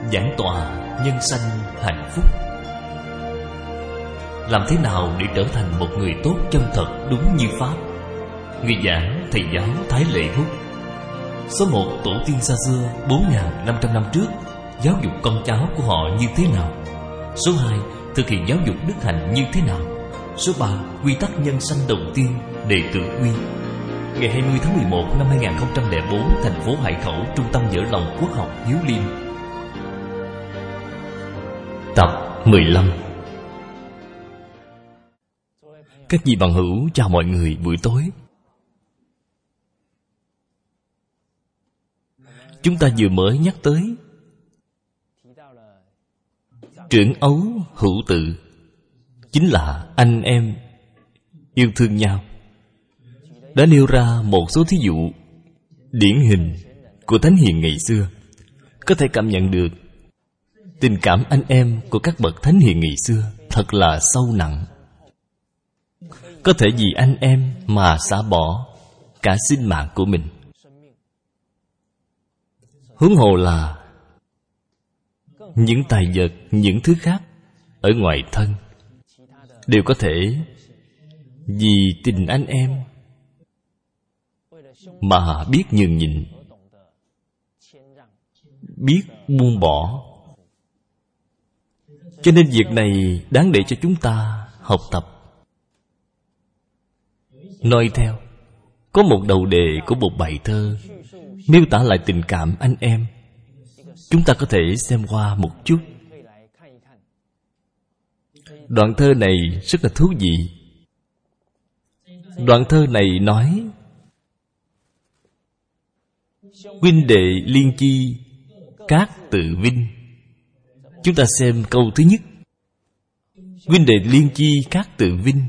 Giảng tòa nhân sanh hạnh phúc. Làm thế nào để trở thành một người tốt chân thật đúng như Pháp? Người giảng thầy giáo Thái Lệ Húc. Số 1, tổ tiên xa xưa 4.500 năm trước giáo dục con cháu của họ như thế nào? Số 2, thực hiện giáo dục đức hạnh như thế nào? Số 3, quy tắc nhân sanh đầu tiên, đệ tử quy. Ngày 20 tháng 11 năm 2004, thành phố Hải Khẩu, Trung tâm Vỡ Lòng Quốc học Hiếu Liêm. Tập 15. Các vị bằng hữu, chào mọi người buổi tối. Chúng ta vừa mới nhắc tới trưởng ấu hữu tự, chính là anh em yêu thương nhau. Đã nêu ra một số thí dụ điển hình của thánh hiền ngày xưa, có thể cảm nhận được tình cảm anh em của các bậc thánh hiền ngày xưa thật là sâu nặng. Có thể vì anh em mà xả bỏ cả sinh mạng của mình. Huống hồ là những tài vật, những thứ khác ở ngoài thân đều có thể vì tình anh em mà biết nhường nhịn, biết buông bỏ. Cho nên việc này đáng để cho chúng ta học tập. Nói theo, có một đầu đề của một bài thơ miêu tả lại tình cảm anh em. Chúng ta có thể xem qua một chút. Đoạn thơ này rất là thú vị. Đoạn thơ này nói: huynh đệ liên chi, các tự vinh. Chúng ta xem câu thứ nhất. Huynh đệ liên chi, các tự vinh.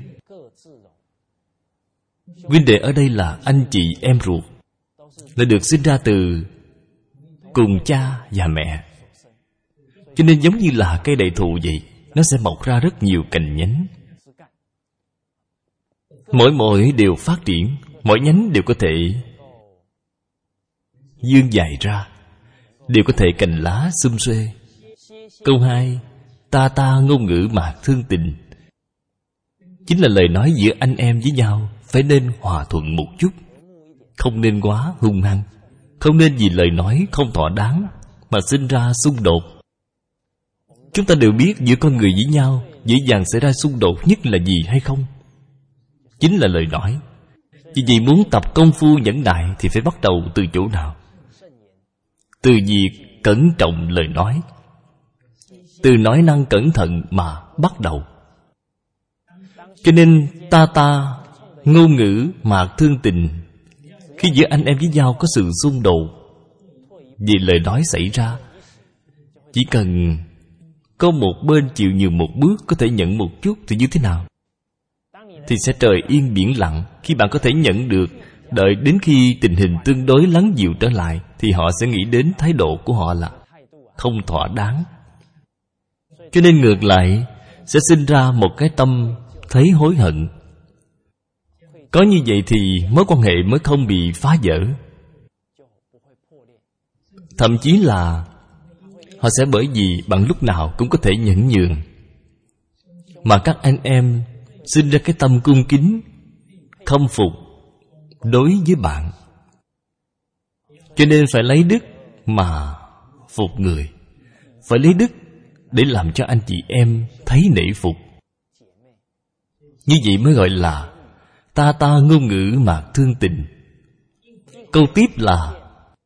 Huynh đệ ở đây là anh chị em ruột, là được sinh ra từ cùng cha và mẹ. Cho nên giống như là cây đại thụ vậy, nó sẽ mọc ra rất nhiều cành nhánh. Mỗi đều phát triển, mỗi nhánh đều có thể vươn dài ra, đều có thể cành lá xum xuê. Câu 2, ta ngôn ngữ mà thương tình, chính là lời nói giữa anh em với nhau phải nên hòa thuận một chút, không nên quá hung hăng, không nên vì lời nói không thỏa đáng mà sinh ra xung đột. Chúng ta đều biết giữa con người với nhau dễ dàng xảy ra xung đột nhất là gì hay không? Chính là lời nói. Vì vậy muốn tập công phu nhẫn nại thì phải bắt đầu từ chỗ nào? Từ việc cẩn trọng lời nói, từ nói năng cẩn thận mà bắt đầu. Cho nên ta ngôn ngữ mà thương tình. Khi giữa anh em với nhau có sự xung đột vì lời nói xảy ra, chỉ cần có một bên chịu nhường một bước, có thể nhận một chút thì như thế nào? Thì sẽ trời yên biển lặng. Khi bạn có thể nhận được, đợi đến khi tình hình tương đối lắng dịu trở lại, thì họ sẽ nghĩ đến thái độ của họ là không thỏa đáng. Cho nên ngược lại sẽ sinh ra một cái tâm thấy hối hận. Có như vậy thì mối quan hệ mới không bị phá vỡ. Thậm chí là họ sẽ bởi vì bạn lúc nào cũng có thể nhẫn nhường, mà các anh em sinh ra cái tâm cung kính, khâm phục đối với bạn. Cho nên phải lấy đức mà phục người, phải lấy đức để làm cho anh chị em thấy nể phục. Như vậy mới gọi là ta ngôn ngữ mà thương tình. Câu tiếp là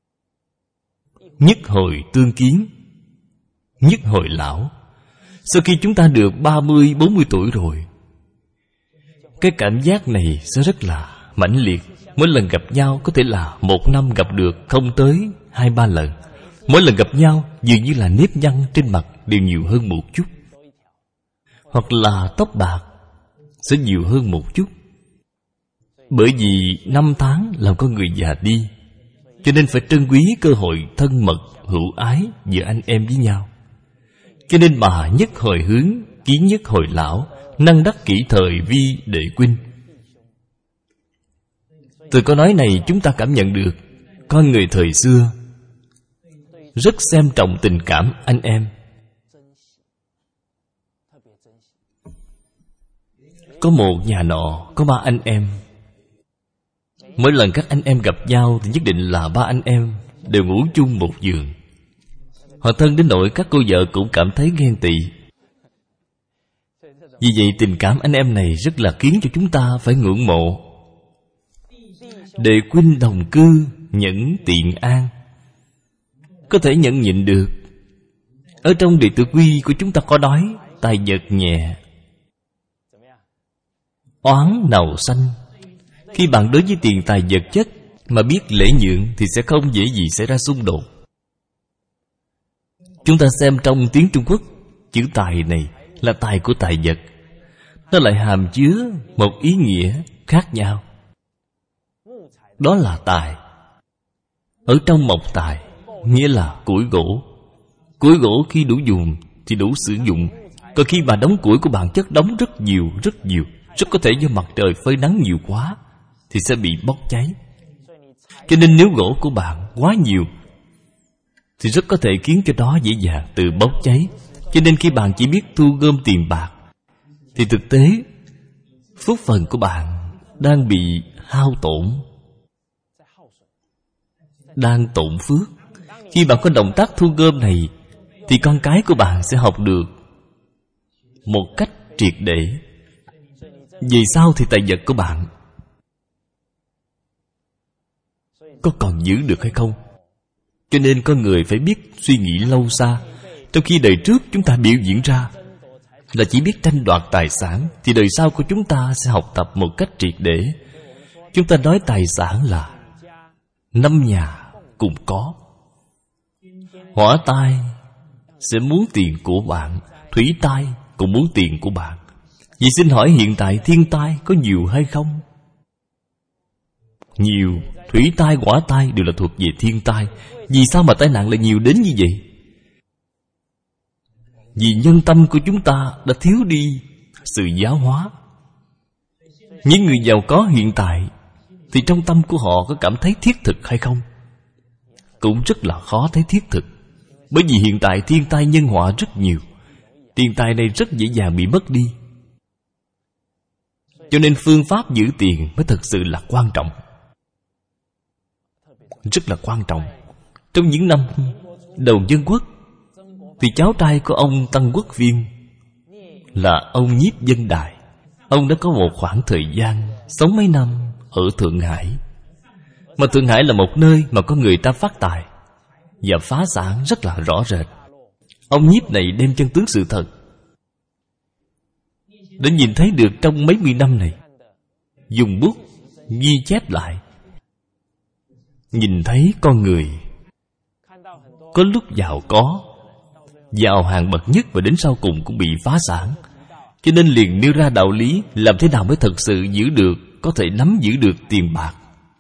nhất hồi tương kiến, nhất hồi lão. Sau khi chúng ta được 30, 40 tuổi rồi, cái cảm giác này sẽ rất là mãnh liệt. Mỗi lần gặp nhau có thể là 1 năm gặp được không tới 2-3 lần. Mỗi lần gặp nhau dường như là nếp nhăn trên mặt đều nhiều hơn một chút, hoặc là tóc bạc sẽ nhiều hơn một chút. Bởi vì 5 tháng làm con người già đi, cho nên phải trân quý cơ hội thân mật hữu ái giữa anh em với nhau. Cho nên mà nhất hồi hướng, kiến nhất hồi lão, năng đắc kỷ thời vi đệ huynh. Từ câu nói này chúng ta cảm nhận được con người thời xưa rất xem trọng tình cảm anh em. Có một nhà nọ có 3 anh em. Mỗi lần các anh em gặp nhau thì nhất định là 3 anh em đều ngủ chung một giường. Họ thân đến nỗi các cô vợ cũng cảm thấy ghen tị. Vì vậy tình cảm anh em này rất là khiến cho chúng ta phải ngưỡng mộ. Đệ huynh đồng cư, nhẫn tiện an. Có thể nhẫn nhịn được. Ở trong đệ tử quy của chúng ta có nói tài vật nhẹ, oán nào sanh. Khi bạn đối với tiền tài vật chất mà biết lễ nhượng thì sẽ không dễ gì xảy ra xung đột. Chúng ta xem trong tiếng Trung Quốc, chữ tài này là tài của tài vật. Nó lại hàm chứa một ý nghĩa khác nhau. Đó là tài. Ở trong mộc tài nghĩa là củi gỗ. Củi gỗ khi đủ dùng thì đủ sử dụng. Còn khi mà đống củi của bạn chất đóng rất nhiều, rất có thể do mặt trời phơi nắng nhiều quá thì sẽ bị bốc cháy. Cho nên nếu gỗ của bạn quá nhiều thì rất có thể khiến cho đó dễ dàng tự bốc cháy. Cho nên khi bạn chỉ biết thu gom tiền bạc thì thực tế phúc phần của bạn đang bị hao tổn, đang tổn phước. Khi bạn có động tác thu gom này thì con cái của bạn sẽ học được một cách triệt để. Vì sao thì tài vật của bạn có còn giữ được hay không? Cho nên con người phải biết suy nghĩ lâu xa. Trong khi đời trước chúng ta biểu diễn ra là chỉ biết tranh đoạt tài sản, thì đời sau của chúng ta sẽ học tập một cách triệt để. Chúng ta nói tài sản là 5 nhà cùng có. Hỏa tai sẽ muốn tiền của bạn, thủy tai cũng muốn tiền của bạn. Vậy xin hỏi hiện tại thiên tai có nhiều hay không? Nhiều. Thủy tai, hỏa tai đều là thuộc về thiên tai. Vì sao mà tai nạn lại nhiều đến như vậy? Vì nhân tâm của chúng ta đã thiếu đi sự giáo hóa. Những người giàu có hiện tại thì trong tâm của họ có cảm thấy thiết thực hay không? Cũng rất là khó thấy thiết thực. Bởi vì hiện tại thiên tai nhân họa rất nhiều. Tiền tài này rất dễ dàng bị mất đi. Cho nên phương pháp giữ tiền mới thật sự là quan trọng. Rất là quan trọng. Trong những năm đầu dân quốc thì cháu trai của ông Tăng Quốc Viên là ông Nhiếp Dân Đại. Ông đã có một khoảng thời gian sống mấy năm ở Thượng Hải. Mà Thượng Hải là một nơi mà có người ta phát tài và phá sản rất là rõ rệt. Ông Nhiếp này đem chân tướng sự thật đã nhìn thấy được trong mấy mươi năm này, dùng bút ghi chép lại, nhìn thấy con người có lúc giàu có, giàu hàng bậc nhất và đến sau cùng cũng bị phá sản. Cho nên liền nêu ra đạo lý làm thế nào mới thật sự giữ được, có thể nắm giữ được tiền bạc.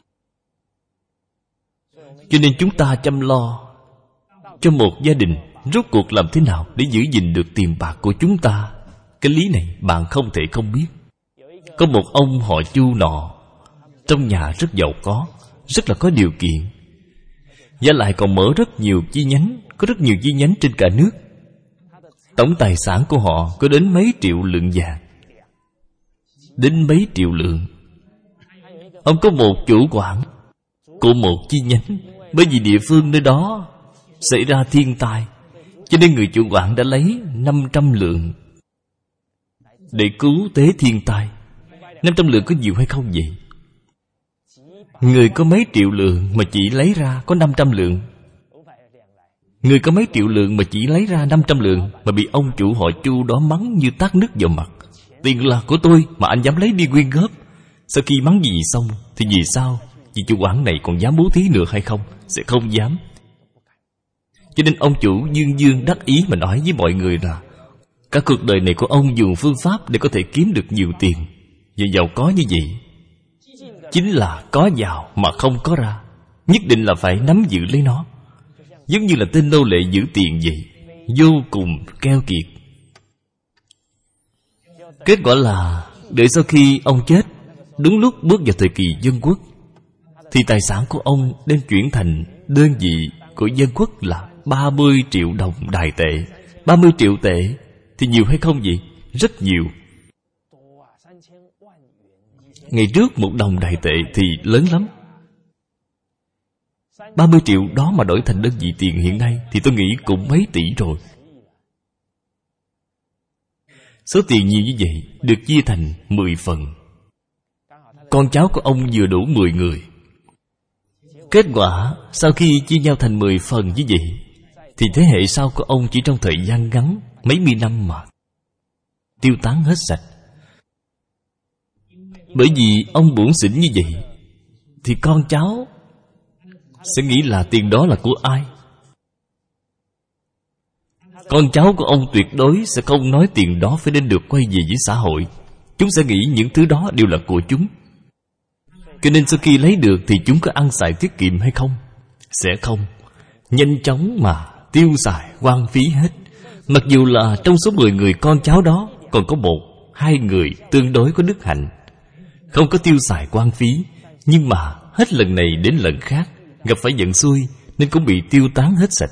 Cho nên chúng ta chăm lo cho một gia đình, rốt cuộc làm thế nào để giữ gìn được tiền bạc của chúng ta. Cái lý này bạn không thể không biết. Có một ông họ Chu nọ, trong nhà rất giàu có, rất là có điều kiện, và lại còn mở rất nhiều chi nhánh, có rất nhiều chi nhánh trên cả nước. Tổng tài sản của họ có đến mấy triệu lượng vàng, đến mấy triệu lượng. Ông có một chủ quản của một chi nhánh. Bởi vì địa phương nơi đó xảy ra thiên tai, cho nên người chủ quản đã lấy 500 lượng để cứu tế thiên tai. 500 lượng có nhiều hay không vậy? Người có mấy triệu lượng mà chỉ lấy ra có 500 lượng. Người có mấy triệu lượng mà chỉ lấy ra 500 lượng, mà bị ông chủ họ Chu đó mắng như tát nước vào mặt. Tiền là của tôi mà anh dám lấy đi quyên góp. Sau khi mắng gì xong thì vì sao vị chủ quản này còn dám bố thí nữa hay không? Sẽ không dám. Cho nên ông chủ dương dương đắc ý mà nói với mọi người là cả cuộc đời này của ông dùng phương pháp để có thể kiếm được nhiều tiền và giàu có như vậy, chính là có vào mà không có ra. Nhất định là phải nắm giữ lấy nó. Giống như là tên nô lệ giữ tiền vậy, vô cùng keo kiệt. Kết quả là đợi sau khi ông chết, đúng lúc bước vào thời kỳ dân quốc, thì tài sản của ông đem chuyển thành đơn vị của dân quốc là 30 triệu đồng đài tệ. 30 triệu tệ thì nhiều hay không vậy? Rất nhiều. Ngày trước 1 đồng đài tệ thì lớn lắm. 30 triệu đó mà đổi thành đơn vị tiền hiện nay thì tôi nghĩ cũng mấy tỷ rồi. Số tiền nhiều như vậy được chia thành 10 phần. Con cháu của ông vừa đủ 10 người. Kết quả sau khi chia nhau thành 10 phần như vậy thì thế hệ sau của ông chỉ trong thời gian ngắn mấy mươi năm mà tiêu tán hết sạch. Bởi vì ông bủn xỉn như vậy thì con cháu sẽ nghĩ là tiền đó là của ai. Con cháu của ông tuyệt đối sẽ không nói tiền đó phải nên được quay về với xã hội. Chúng sẽ nghĩ những thứ đó đều là của chúng. Cho nên sau khi lấy được thì chúng có ăn xài tiết kiệm hay không? Sẽ không. Nhanh chóng mà tiêu xài hoang phí hết. Mặc dù là trong số 10 người con cháu đó còn có 1, 2 người tương đối có đức hạnh, không có tiêu xài hoang phí, nhưng mà hết lần này đến lần khác gặp phải vận xui nên cũng bị tiêu tán hết sạch.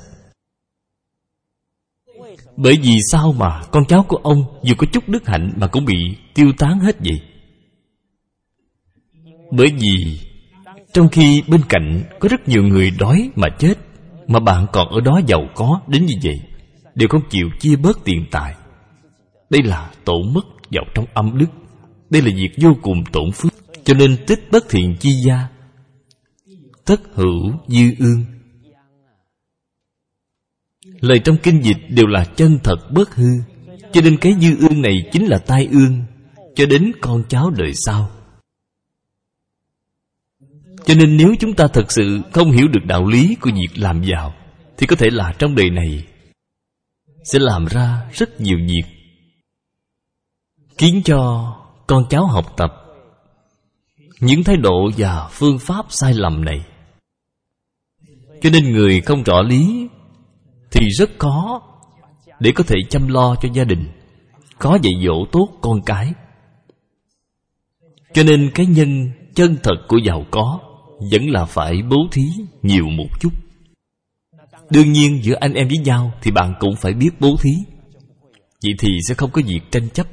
Bởi vì sao mà con cháu của ông dù có chút đức hạnh mà cũng bị tiêu tán hết vậy? Bởi vì trong khi bên cạnh có rất nhiều người đói mà chết, mà bạn còn ở đó giàu có đến như vậy, đều không chịu chia bớt tiền tài. Đây là tổn mất vào trong âm đức. Đây là việc vô cùng tổn phước. Cho nên tích bất thiện chi gia, tất hữu dư ương. Lời trong kinh dịch đều là chân thật bất hư. Cho nên cái dư ương này chính là tai ương cho đến con cháu đời sau. Cho nên nếu chúng ta thật sự không hiểu được đạo lý của việc làm giàu thì có thể là trong đời này sẽ làm ra rất nhiều việc khiến cho con cháu học tập những thái độ và phương pháp sai lầm này. Cho nên người không rõ lý thì rất khó để có thể chăm lo cho gia đình, có dạy dỗ tốt con cái. Cho nên cái nhân chân thật của giàu có vẫn là phải bố thí nhiều một chút. Đương nhiên giữa anh em với nhau thì bạn cũng phải biết bố thí. Vậy thì sẽ không có việc tranh chấp.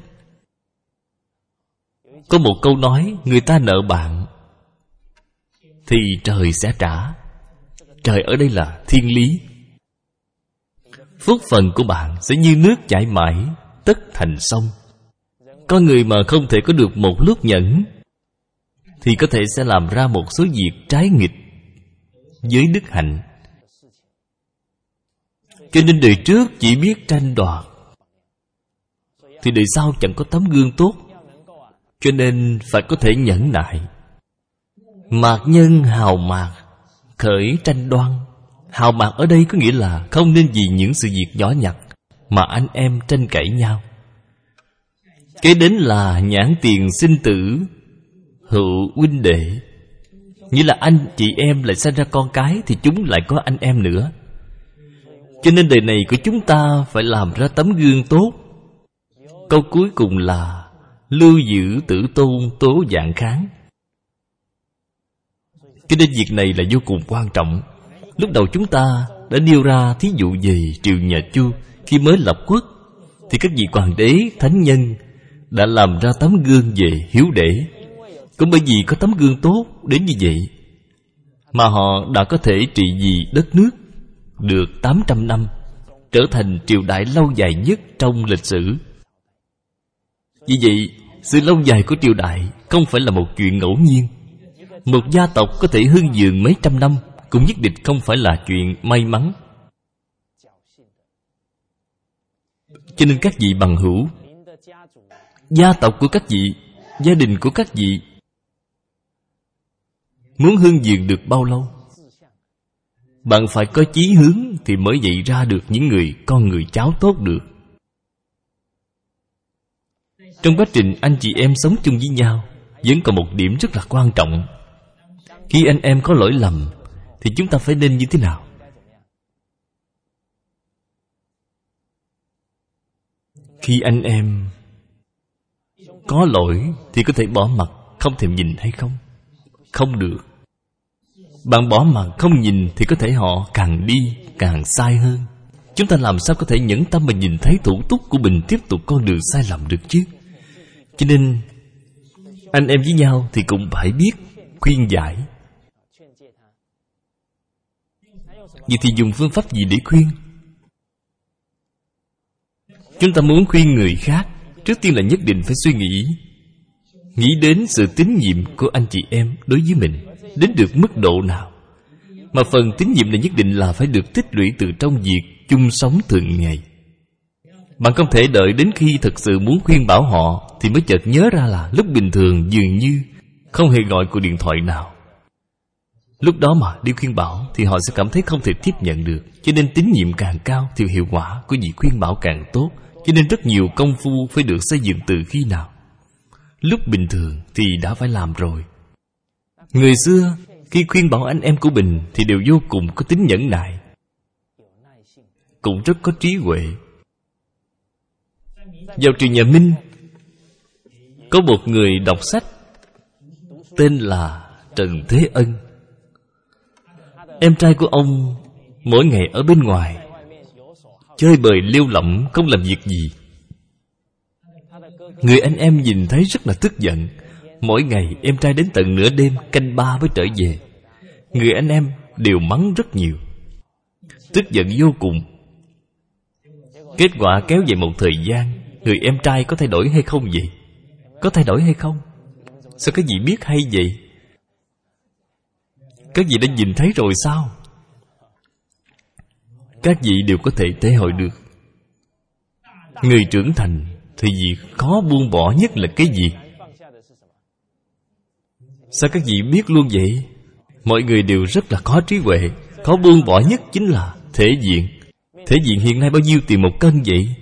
Có một câu nói, người ta nợ bạn thì trời sẽ trả. Trời ở đây là thiên lý. Phúc phần của bạn sẽ như nước chảy mãi, tất thành sông. Con người mà không thể có được một lúc nhẫn thì có thể sẽ làm ra một số việc trái nghịch với đức hạnh. Cho nên đời trước chỉ biết tranh đoạt thì đời sau chẳng có tấm gương tốt. Cho nên phải có thể nhẫn nại. Mạt nhân hào mạt, khởi tranh đoan. Hào mạt ở đây có nghĩa là không nên vì những sự việc nhỏ nhặt mà anh em tranh cãi nhau. Kế đến là nhãn tiền sinh tử, hữu huynh đệ. Như là anh chị em lại sinh ra con cái thì chúng lại có anh em nữa. Cho nên đời này của chúng ta phải làm ra tấm gương tốt. Câu cuối cùng là lưu giữ tử tôn tố vạn kháng. Cho nên việc này là vô cùng quan trọng. Lúc đầu chúng ta đã nêu ra thí dụ về triều nhà Chu. Khi mới lập quốc thì các vị hoàng đế, thánh nhân đã làm ra tấm gương về hiếu đệ. Cũng bởi vì có tấm gương tốt đến như vậy mà họ đã có thể trị vì đất nước được 800 năm, trở thành triều đại lâu dài nhất trong lịch sử. Vì vậy, sự lâu dài của triều đại không phải là một chuyện ngẫu nhiên. Một gia tộc có thể hưng vượng mấy trăm năm cũng nhất định không phải là chuyện may mắn. Cho nên các vị bằng hữu, gia tộc của các vị, gia đình của các vị muốn hưng vượng được bao lâu? Bạn phải có chí hướng thì mới dạy ra được những người con người cháu tốt được. Trong quá trình anh chị em sống chung với nhau, vẫn còn một điểm rất là quan trọng. Khi anh em có lỗi lầm thì chúng ta phải nên như thế nào? Khi anh em có lỗi thì có thể bỏ mặt, không thèm nhìn hay không? Không được. Bạn bỏ mặt không nhìn thì có thể họ càng đi càng sai hơn. Chúng ta làm sao có thể nhẫn tâm mà nhìn thấy thủ túc của mình tiếp tục con đường sai lầm được chứ? Cho nên anh em với nhau thì cũng phải biết khuyên giải. Vậy thì dùng phương pháp gì để khuyên? Chúng ta muốn khuyên người khác, trước tiên là nhất định phải suy nghĩ đến sự tín nhiệm của anh chị em đối với mình đến được mức độ nào. Mà phần tín nhiệm này nhất định là phải được tích lũy từ trong việc chung sống thường ngày. Bạn không thể đợi đến khi thực sự muốn khuyên bảo họ thì mới chợt nhớ ra là lúc bình thường dường như không hề gọi cuộc điện thoại nào. Lúc đó mà đi khuyên bảo thì họ sẽ cảm thấy không thể tiếp nhận được. Cho nên tín nhiệm càng cao thì hiệu quả của việc khuyên bảo càng tốt. Cho nên rất nhiều công phu phải được xây dựng từ khi nào? Lúc bình thường thì đã phải làm rồi. Người xưa khi khuyên bảo anh em của mình thì đều vô cùng có tính nhẫn nại, cũng rất có trí huệ. Vào triều nhà Minh, có một người đọc sách tên là Trần Thế Ân. Em trai của ông mỗi ngày ở bên ngoài chơi bời lêu lỏng, không làm việc gì. Người anh em nhìn thấy rất là tức giận. Mỗi ngày em trai đến tận nửa đêm canh ba mới trở về. Người anh em đều mắng rất nhiều, tức giận vô cùng. Kết quả kéo dài một thời gian, người em trai có thay đổi hay không vậy? Có thay đổi hay không? Sao các vị biết hay vậy? Các vị đã nhìn thấy rồi sao? Các vị đều có thể thể hội được. Người trưởng thành thì việc khó buông bỏ nhất là cái gì? Sao các vị biết luôn vậy? Mọi người đều rất là có trí huệ. Khó buông bỏ nhất chính là thể diện. Thể diện hiện nay bao nhiêu tiền một cân vậy?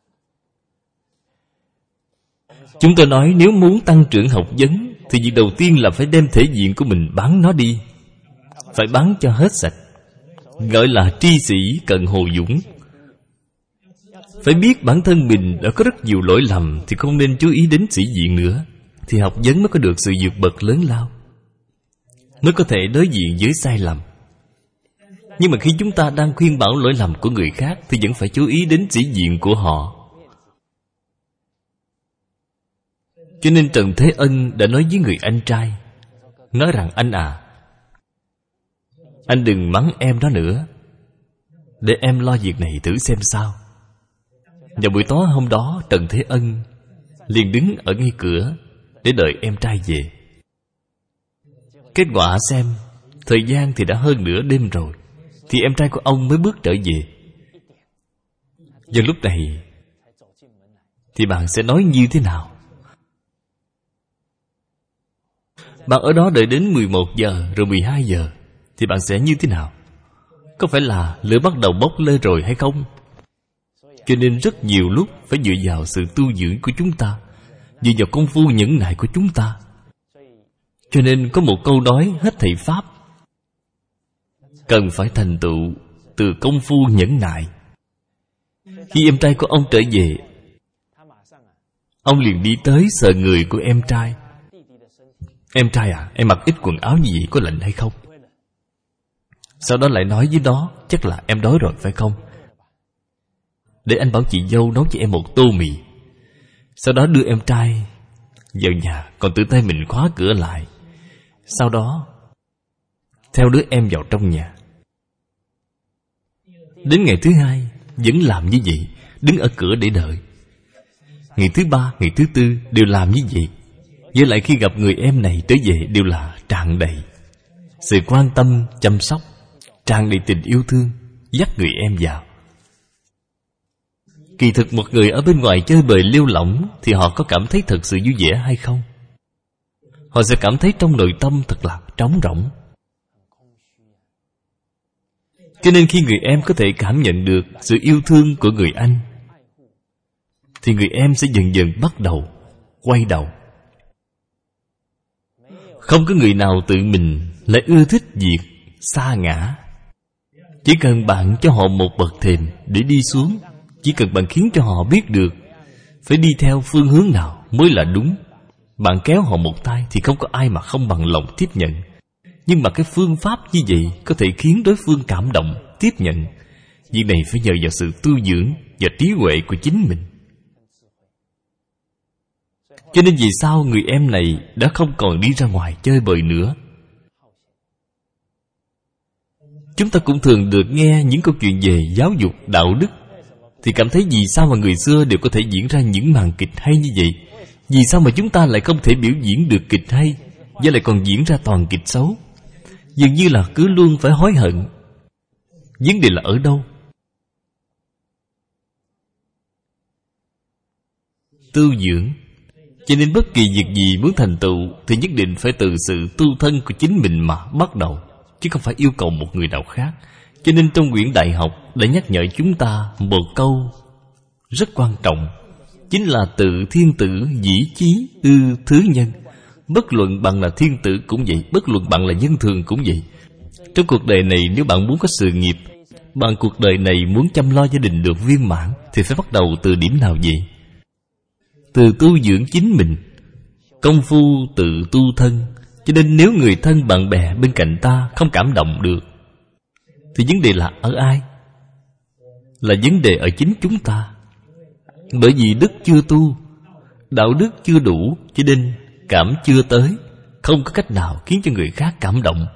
Chúng tôi nói nếu muốn tăng trưởng học vấn thì việc đầu tiên là phải đem thể diện của mình bán nó đi. Phải bán cho hết sạch. Gọi là tri sĩ cận hồ dũng. Phải biết bản thân mình đã có rất nhiều lỗi lầm thì không nên chú ý đến sĩ diện nữa, thì học vấn mới có được sự vượt bậc lớn lao, mới có thể đối diện với sai lầm. Nhưng mà khi chúng ta đang khuyên bảo lỗi lầm của người khác thì vẫn phải chú ý đến sĩ diện của họ. Cho nên Trần Thế Ân đã nói với người anh trai, nói rằng anh à, anh đừng mắng em đó nữa, để em lo việc này thử xem sao. Vào buổi tối hôm đó, Trần Thế Ân liền đứng ở ngay cửa để đợi em trai về. Kết quả xem, thời gian thì đã hơn nửa đêm rồi, thì em trai của ông mới bước trở về. Vào lúc này thì bạn sẽ nói như thế nào? Bạn ở đó đợi đến 11 giờ rồi 12 giờ thì bạn sẽ như thế nào? Có phải là lửa bắt đầu bốc lên rồi hay không? Cho nên rất nhiều lúc phải dựa vào sự tu dưỡng của chúng ta, dựa vào công phu nhẫn nại của chúng ta. Cho nên có một câu nói hết thảy pháp cần phải thành tựu từ công phu nhẫn nại. Khi em trai của ông trở về, ông liền đi tới sờ người của em trai. Em trai à, em mặc ít quần áo như vậy có lạnh hay không? Sau đó lại nói với nó, chắc là em đói rồi phải không? Để anh bảo chị dâu nấu cho em một tô mì. Sau đó đưa em trai vào nhà, còn tự tay mình khóa cửa lại. Sau đó theo đứa em vào trong nhà. Đến ngày thứ hai vẫn làm như vậy, đứng ở cửa để đợi. Ngày thứ ba, ngày thứ tư đều làm như vậy. Với lại khi gặp người em này trở về đều là tràn đầy sự quan tâm, chăm sóc, tràn đầy tình yêu thương, dắt người em vào. Kỳ thực một người ở bên ngoài chơi bời lêu lỏng thì họ có cảm thấy thật sự vui vẻ hay không? Họ sẽ cảm thấy trong nội tâm thật là trống rỗng. Cho nên khi người em có thể cảm nhận được sự yêu thương của người anh thì người em sẽ dần dần bắt đầu quay đầu. Không có người nào tự mình lại ưa thích việc sa ngã. Chỉ cần bạn cho họ một bậc thềm để đi xuống, chỉ cần bạn khiến cho họ biết được phải đi theo phương hướng nào mới là đúng, bạn kéo họ một tay thì không có ai mà không bằng lòng tiếp nhận. Nhưng mà cái phương pháp như vậy có thể khiến đối phương cảm động, tiếp nhận. Việc này phải nhờ vào sự tu dưỡng và trí huệ của chính mình. Cho nên vì sao người em này đã không còn đi ra ngoài chơi bời nữa? Chúng ta cũng thường được nghe những câu chuyện về giáo dục, đạo đức, thì cảm thấy vì sao mà người xưa đều có thể diễn ra những màn kịch hay như vậy? Vì sao mà chúng ta lại không thể biểu diễn được kịch hay, và lại còn diễn ra toàn kịch xấu? Dường như là cứ luôn phải hối hận. Vấn đề là ở đâu? Tu dưỡng. Cho nên bất kỳ việc gì muốn thành tựu thì nhất định phải từ sự tu thân của chính mình mà bắt đầu, chứ không phải yêu cầu một người nào khác. Cho nên trong quyển Đại học đã nhắc nhở chúng ta một câu rất quan trọng, chính là tự thiên tử dĩ chí ư thứ nhân. Bất luận bạn là thiên tử cũng vậy, bất luận bạn là dân thường cũng vậy. Trong cuộc đời này, nếu bạn muốn có sự nghiệp, bạn cuộc đời này muốn chăm lo gia đình được viên mãn, thì phải bắt đầu từ điểm nào vậy? Từ tu dưỡng chính mình. Công phu tự tu thân. Cho nên nếu người thân bạn bè bên cạnh ta không cảm động được, thì vấn đề là ở ai? Là vấn đề ở chính chúng ta. Bởi vì đức chưa tu, đạo đức chưa đủ, cho nên cảm chưa tới, không có cách nào khiến cho người khác cảm động.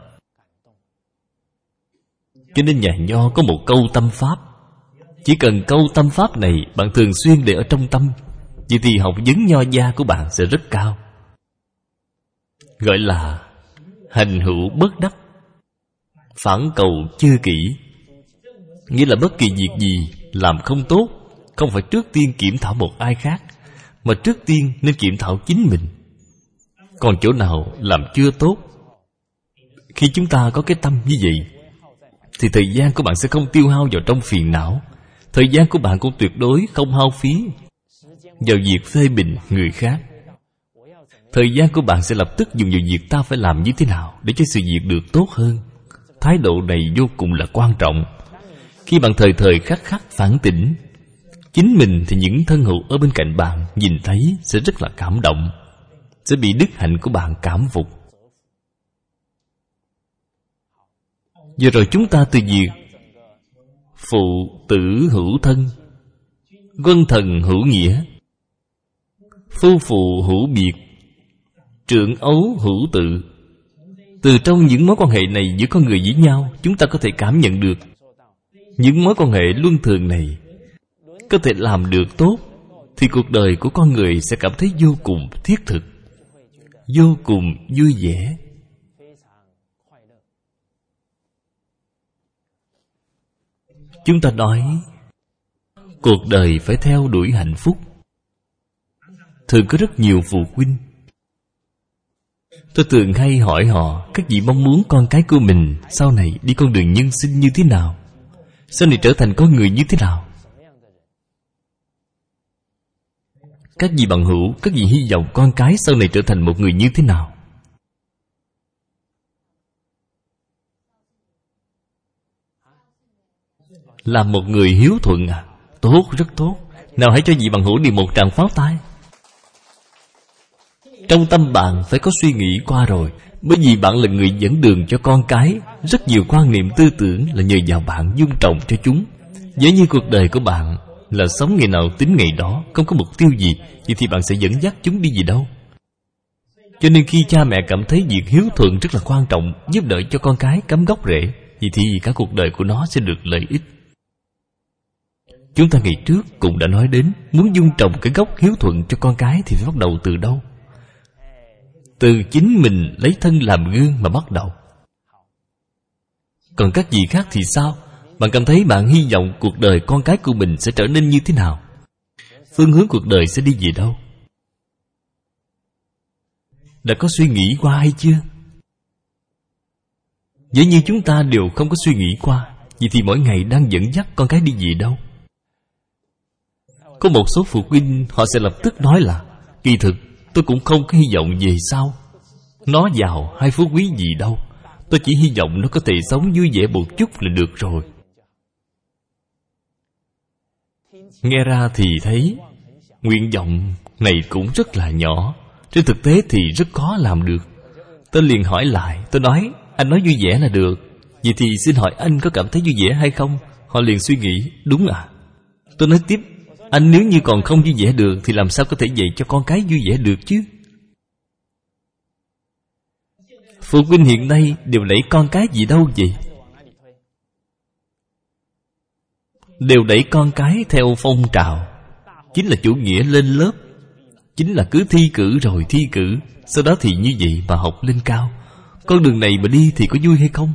Cho nên nhà Nho có một câu tâm pháp. Chỉ cần câu tâm pháp này bạn thường xuyên để ở trong tâm, vậy thì học vấn nho gia của bạn sẽ rất cao. Gọi là hành hữu bất đắc, phản cầu chưa kỹ. Nghĩa là bất kỳ việc gì làm không tốt, không phải trước tiên kiểm thảo một ai khác, mà trước tiên nên kiểm thảo chính mình. Còn chỗ nào làm chưa tốt, khi chúng ta có cái tâm như vậy, thì thời gian của bạn sẽ không tiêu hao vào trong phiền não. Thời gian của bạn cũng tuyệt đối không hao phí vào việc phê bình người khác. Thời gian của bạn sẽ lập tức dùng vào việc ta phải làm như thế nào để cho sự việc được tốt hơn. Thái độ này vô cùng là quan trọng. Khi bạn thời thời khắc khắc phản tỉnh chính mình, thì những thân hữu ở bên cạnh bạn nhìn thấy sẽ rất là cảm động, sẽ bị đức hạnh của bạn cảm phục. Giờ rồi chúng ta từ việc phụ tử hữu thân, quân thần hữu nghĩa, phu phụ hữu biệt, trưởng ấu hữu tự. Từ trong những mối quan hệ này giữa con người với nhau, chúng ta có thể cảm nhận được những mối quan hệ luân thường này có thể làm được tốt, thì cuộc đời của con người sẽ cảm thấy vô cùng thiết thực, vô cùng vui vẻ. Chúng ta nói cuộc đời phải theo đuổi hạnh phúc. Thường có rất nhiều phụ huynh, tôi thường hay hỏi họ các vị mong muốn con cái của mình sau này đi con đường nhân sinh như thế nào, sau này trở thành con người như thế nào. Các vị bằng hữu, các vị hy vọng con cái sau này trở thành một người như thế nào? Làm một người hiếu thuận à? Tốt, rất tốt. Nào hãy cho vị bằng hữu đi một tràng pháo tay. Trong tâm bạn phải có suy nghĩ qua rồi, bởi vì bạn là người dẫn đường cho con cái. Rất nhiều quan niệm tư tưởng là nhờ vào bạn dung trồng cho chúng. Giống như cuộc đời của bạn là sống ngày nào tính ngày đó, không có mục tiêu gì, vậy thì bạn sẽ dẫn dắt chúng đi gì đâu. Cho nên khi cha mẹ cảm thấy việc hiếu thuận rất là quan trọng, giúp đỡ cho con cái cắm gốc rễ, vậy thì cả cuộc đời của nó sẽ được lợi ích. Chúng ta ngày trước cũng đã nói đến, muốn dung trồng cái gốc hiếu thuận cho con cái thì phải bắt đầu từ đâu? Từ chính mình lấy thân làm gương mà bắt đầu. Còn các vị khác thì sao? Bạn cảm thấy bạn hy vọng cuộc đời con cái của mình sẽ trở nên như thế nào? Phương hướng cuộc đời sẽ đi về đâu? Đã có suy nghĩ qua hay chưa? Nếu như chúng ta đều không có suy nghĩ qua, vậy thì mỗi ngày đang dẫn dắt con cái đi về đâu? Có một số phụ huynh họ sẽ lập tức nói là kỳ thực tôi cũng không có hy vọng về sau nó giàu hay phú quý gì đâu, tôi chỉ hy vọng nó có thể sống vui vẻ một chút là được rồi. Nghe ra thì thấy nguyện vọng này cũng rất là nhỏ, trên thực tế thì rất khó làm được. Tôi liền hỏi lại, tôi nói Anh nói vui vẻ là được. Vậy thì xin hỏi anh có cảm thấy vui vẻ hay không? Họ liền suy nghĩ, đúng à? Tôi nói tiếp, anh nếu như còn không vui vẻ được thì làm sao có thể dạy cho con cái vui vẻ được chứ? Phụ huynh hiện nay đều đẩy con cái gì đâu vậy? Đều đẩy con cái theo phong trào. Chính là chủ nghĩa lên lớp, chính là cứ thi cử rồi thi cử, sau đó thì như vậy mà học lên cao. Con đường này mà đi thì có vui hay không?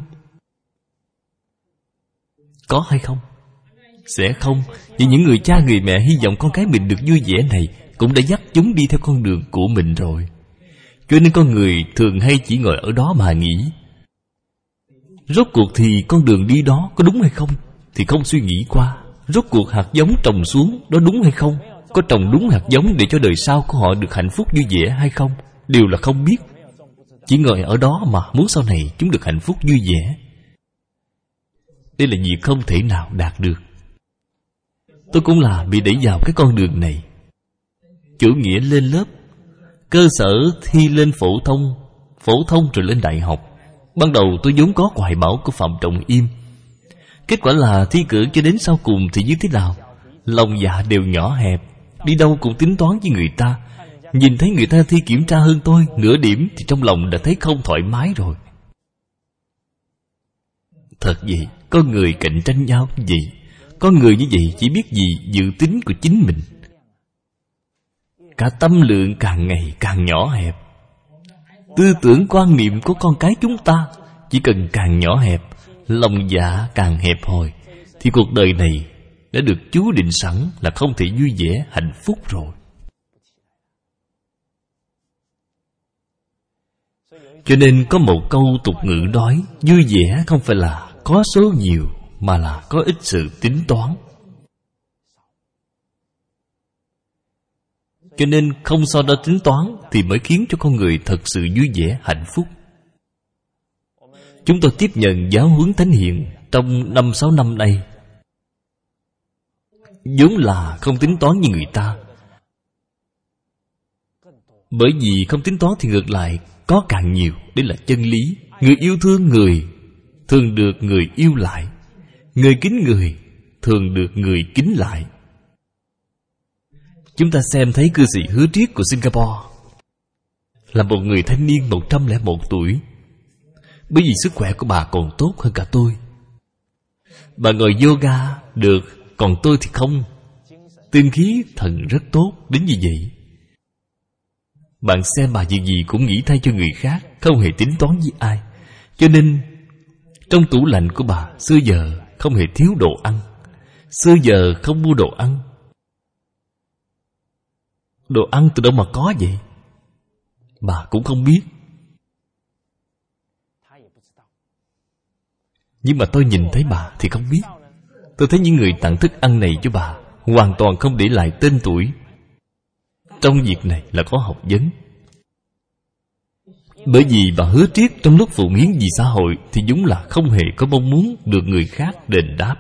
Có hay không? Sẽ không. Vì những người cha người mẹ hy vọng con cái mình được vui vẻ này cũng đã dắt chúng đi theo con đường của mình rồi. Cho nên con người thường hay chỉ ngồi ở đó mà nghĩ. Rốt cuộc thì con đường đi đó có đúng hay không thì không suy nghĩ qua. Rốt cuộc hạt giống trồng xuống đó đúng hay không, có trồng đúng hạt giống để cho đời sau của họ được hạnh phúc vui vẻ hay không, đều là không biết. Chỉ ngồi ở đó mà muốn sau này chúng được hạnh phúc vui vẻ. Đây là việc không thể nào đạt được. Tôi cũng là bị đẩy vào cái con đường này. Chủ nghĩa lên lớp, cơ sở thi lên phổ thông rồi lên đại học. Ban đầu tôi vốn có hoài bão của Phạm Trọng Im. Kết quả là thi cử cho đến sau cùng thì như thế nào? Lòng dạ đều nhỏ hẹp, đi đâu cũng tính toán với người ta. Nhìn thấy người ta thi kiểm tra hơn tôi nửa điểm thì trong lòng đã thấy không thoải mái rồi. Thật vậy, có người cạnh tranh nhau như vậy. Có người như vậy chỉ biết gì dự tính của chính mình. Cả tâm lượng càng ngày càng nhỏ hẹp. Tư tưởng quan niệm của con cái chúng ta chỉ cần càng nhỏ hẹp, lòng dạ càng hẹp hòi, thì cuộc đời này đã được chú định sẵn là không thể vui vẻ hạnh phúc rồi. Cho nên có một câu tục ngữ nói, vui vẻ không phải là có số nhiều, mà là có ít sự tính toán. Cho nên không so đo tính toán thì mới khiến cho con người thật sự vui vẻ hạnh phúc. Chúng tôi tiếp nhận giáo huấn Thánh Hiền trong 5-6 năm nay, vốn là không tính toán như người ta. Bởi vì không tính toán thì ngược lại có càng nhiều. Đây là chân lý. Người yêu thương người thường được người yêu lại. Người kính người thường được người kính lại. Chúng ta xem thấy cư sĩ Hứa Triết của Singapore là một người thanh niên 101 tuổi. Bởi vì sức khỏe của bà còn tốt hơn cả tôi. Bà ngồi yoga được, còn tôi thì không. Tinh khí thần rất tốt đến như vậy. Bạn xem bà gì gì cũng nghĩ thay cho người khác, không hề tính toán với ai. Cho nên trong tủ lạnh của bà xưa giờ không hề thiếu đồ ăn. Xưa giờ không mua đồ ăn. Đồ ăn từ đâu mà có vậy? Bà cũng không biết. Nhưng mà tôi nhìn thấy bà thì không biết. Tôi thấy những người tặng thức ăn này cho bà hoàn toàn không để lại tên tuổi. Trong việc này là có học vấn. Bởi vì bà Hứa Triết trong lúc phụng hiến vì xã hội thì đúng là không hề có mong muốn được người khác đền đáp.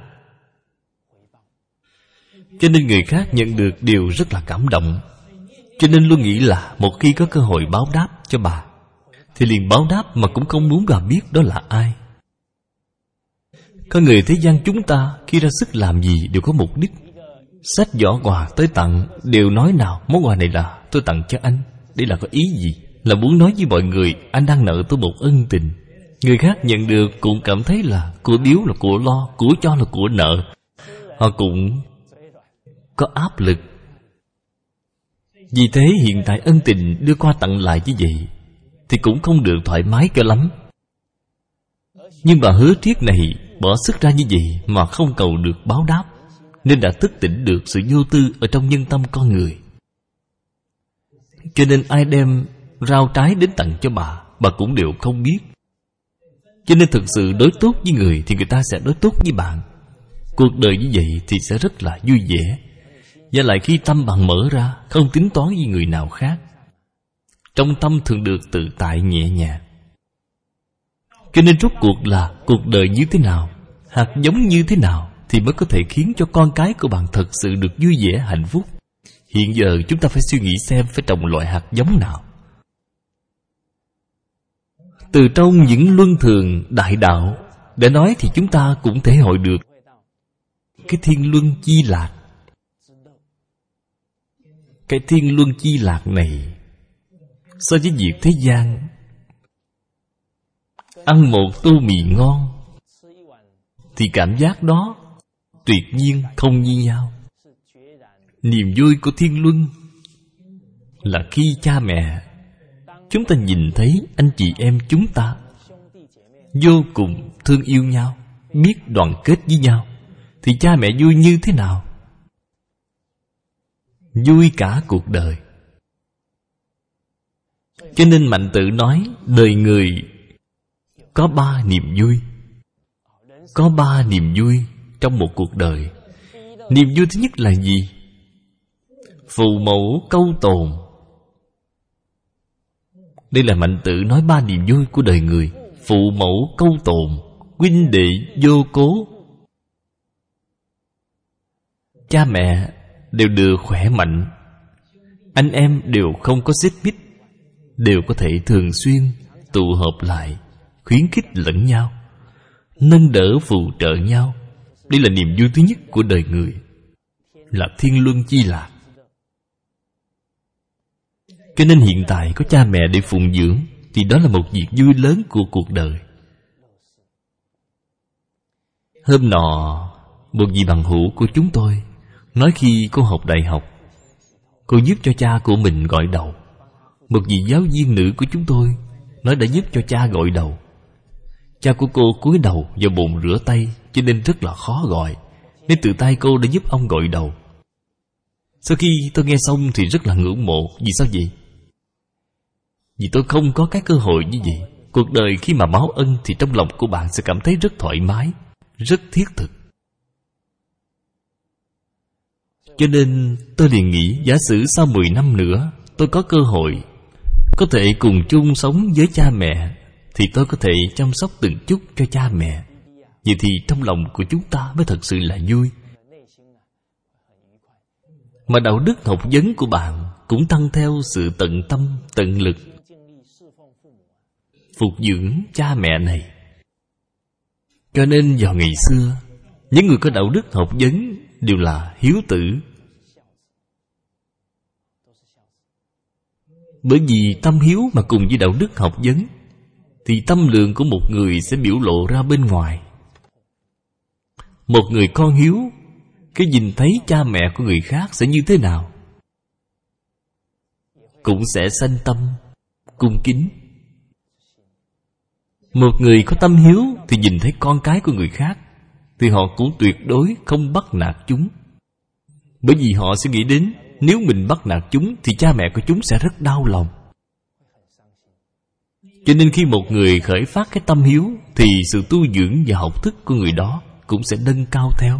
Cho nên người khác nhận được điều rất là cảm động. Cho nên luôn nghĩ là một khi có cơ hội báo đáp cho bà thì liền báo đáp mà cũng không muốn bà biết đó là ai. Con người thế gian chúng ta khi ra sức làm gì đều có mục đích. Sách giỏ quà tới tặng đều nói nào món quà này là tôi tặng cho anh. Đây là có ý gì? Là muốn nói với mọi người anh đang nợ tôi một ân tình. Người khác nhận được cũng cảm thấy là của biếu là của lo, của cho là của nợ. Họ cũng có áp lực. Vì thế hiện tại ân tình đưa qua tặng lại như vậy thì cũng không được thoải mái cho lắm. Nhưng bà Hứa Triết này bỏ sức ra như vậy mà không cầu được báo đáp, nên đã thức tỉnh được sự vô tư ở trong nhân tâm con người. Cho nên ai đem rau trái đến tặng cho bà cũng đều không biết. Cho nên thực sự đối tốt với người thì người ta sẽ đối tốt với bạn. Cuộc đời như vậy thì sẽ rất là vui vẻ. Và lại khi tâm bạn mở ra, không tính toán với người nào khác, trong tâm thường được tự tại nhẹ nhàng. Cho nên rốt cuộc là cuộc đời như thế nào, hạt giống như thế nào thì mới có thể khiến cho con cái của bạn thật sự được vui vẻ hạnh phúc. Hiện giờ chúng ta phải suy nghĩ xem phải trồng loại hạt giống nào. Từ trong những luân thường đại đạo để nói thì chúng ta cũng thể hội được cái thiên luân chi lạc. Cái thiên luân chi lạc này so với việc thế gian ăn một tô mì ngon thì cảm giác đó tuyệt nhiên không như nhau. Niềm vui của thiên luân là khi cha mẹ chúng ta nhìn thấy anh chị em chúng ta vô cùng thương yêu nhau, biết đoàn kết với nhau, thì cha mẹ vui như thế nào? Vui cả cuộc đời. Cho nên Mạnh Tự nói đời người có 3 niềm vui. Có 3 niềm vui trong một cuộc đời. Niềm vui thứ nhất là gì? Phụ mẫu câu tồn. Đây là Mạnh Tự nói 3 niềm vui của đời người. Phụ mẫu câu tồn, huynh đệ vô cố. Cha mẹ đều được khỏe mạnh, anh em đều không có xích mích, đều có thể thường xuyên tụ họp lại, khuyến khích lẫn nhau, nâng đỡ phù trợ nhau. Đây là niềm vui thứ nhất của đời người, là thiên luân chi lạc. Cho nên hiện tại có cha mẹ để phụng dưỡng thì đó là một việc vui lớn của cuộc đời. Hôm nọ, một vị bằng hữu của chúng tôi nói khi cô học đại học, cô giúp cho cha của mình gội đầu. Một vị giáo viên nữ của chúng tôi nói đã giúp cho cha gội đầu. Cha của cô cúi đầu vào bồn rửa tay, cho nên rất là khó gọi, nên tự tay cô đã giúp ông gội đầu. Sau khi tôi nghe xong thì rất là ngưỡng mộ. Vì sao vậy? Vì tôi không có cái cơ hội như vậy. Cuộc đời khi mà báo ân thì trong lòng của bạn sẽ cảm thấy rất thoải mái, rất thiết thực. Cho nên tôi liền nghĩ, giả sử sau 10 năm nữa tôi có cơ hội có thể cùng chung sống với cha mẹ, thì tôi có thể chăm sóc từng chút cho cha mẹ. Vậy thì trong lòng của chúng ta mới thật sự là vui. Mà đạo đức học vấn của bạn cũng tăng theo sự tận tâm, tận lực phục dưỡng cha mẹ này. Cho nên vào ngày xưa, những người có đạo đức học vấn đều là hiếu tử. Bởi vì tâm hiếu mà cùng với đạo đức học vấn thì tâm lượng của một người sẽ biểu lộ ra bên ngoài. Một người con hiếu, cái nhìn thấy cha mẹ của người khác sẽ như thế nào? Cũng sẽ sanh tâm cung kính. Một người có tâm hiếu thì nhìn thấy con cái của người khác thì họ cũng tuyệt đối không bắt nạt chúng. Bởi vì họ sẽ nghĩ đến nếu mình bắt nạt chúng thì cha mẹ của chúng sẽ rất đau lòng. Cho nên khi một người khởi phát cái tâm hiếu thì sự tu dưỡng và học thức của người đó cũng sẽ nâng cao theo.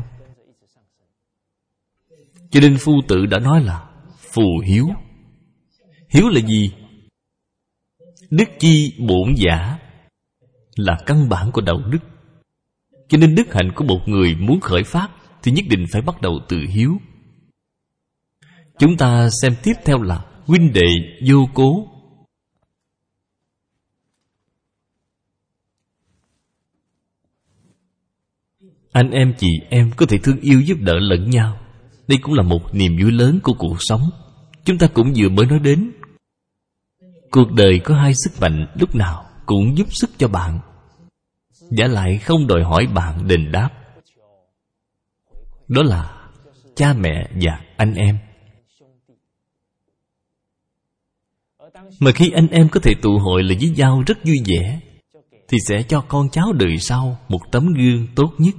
Cho nên Phu Tự đã nói là phù hiếu. Hiếu là gì? Đức chi bổn giả, là căn bản của đạo đức. Cho nên đức hạnh của một người muốn khởi phát thì nhất định phải bắt đầu từ hiếu. Chúng ta xem tiếp theo là huynh đệ vô cố. Anh em chị em có thể thương yêu giúp đỡ lẫn nhau. Đây cũng là một niềm vui lớn của cuộc sống. Chúng ta cũng vừa mới nói đến, cuộc đời có 2 sức mạnh lúc nào cũng giúp sức cho bạn, và lại không đòi hỏi bạn đền đáp. Đó là cha mẹ và anh em. Mà khi anh em có thể tụ hội lại với nhau rất vui vẻ, thì sẽ cho con cháu đời sau một tấm gương tốt nhất.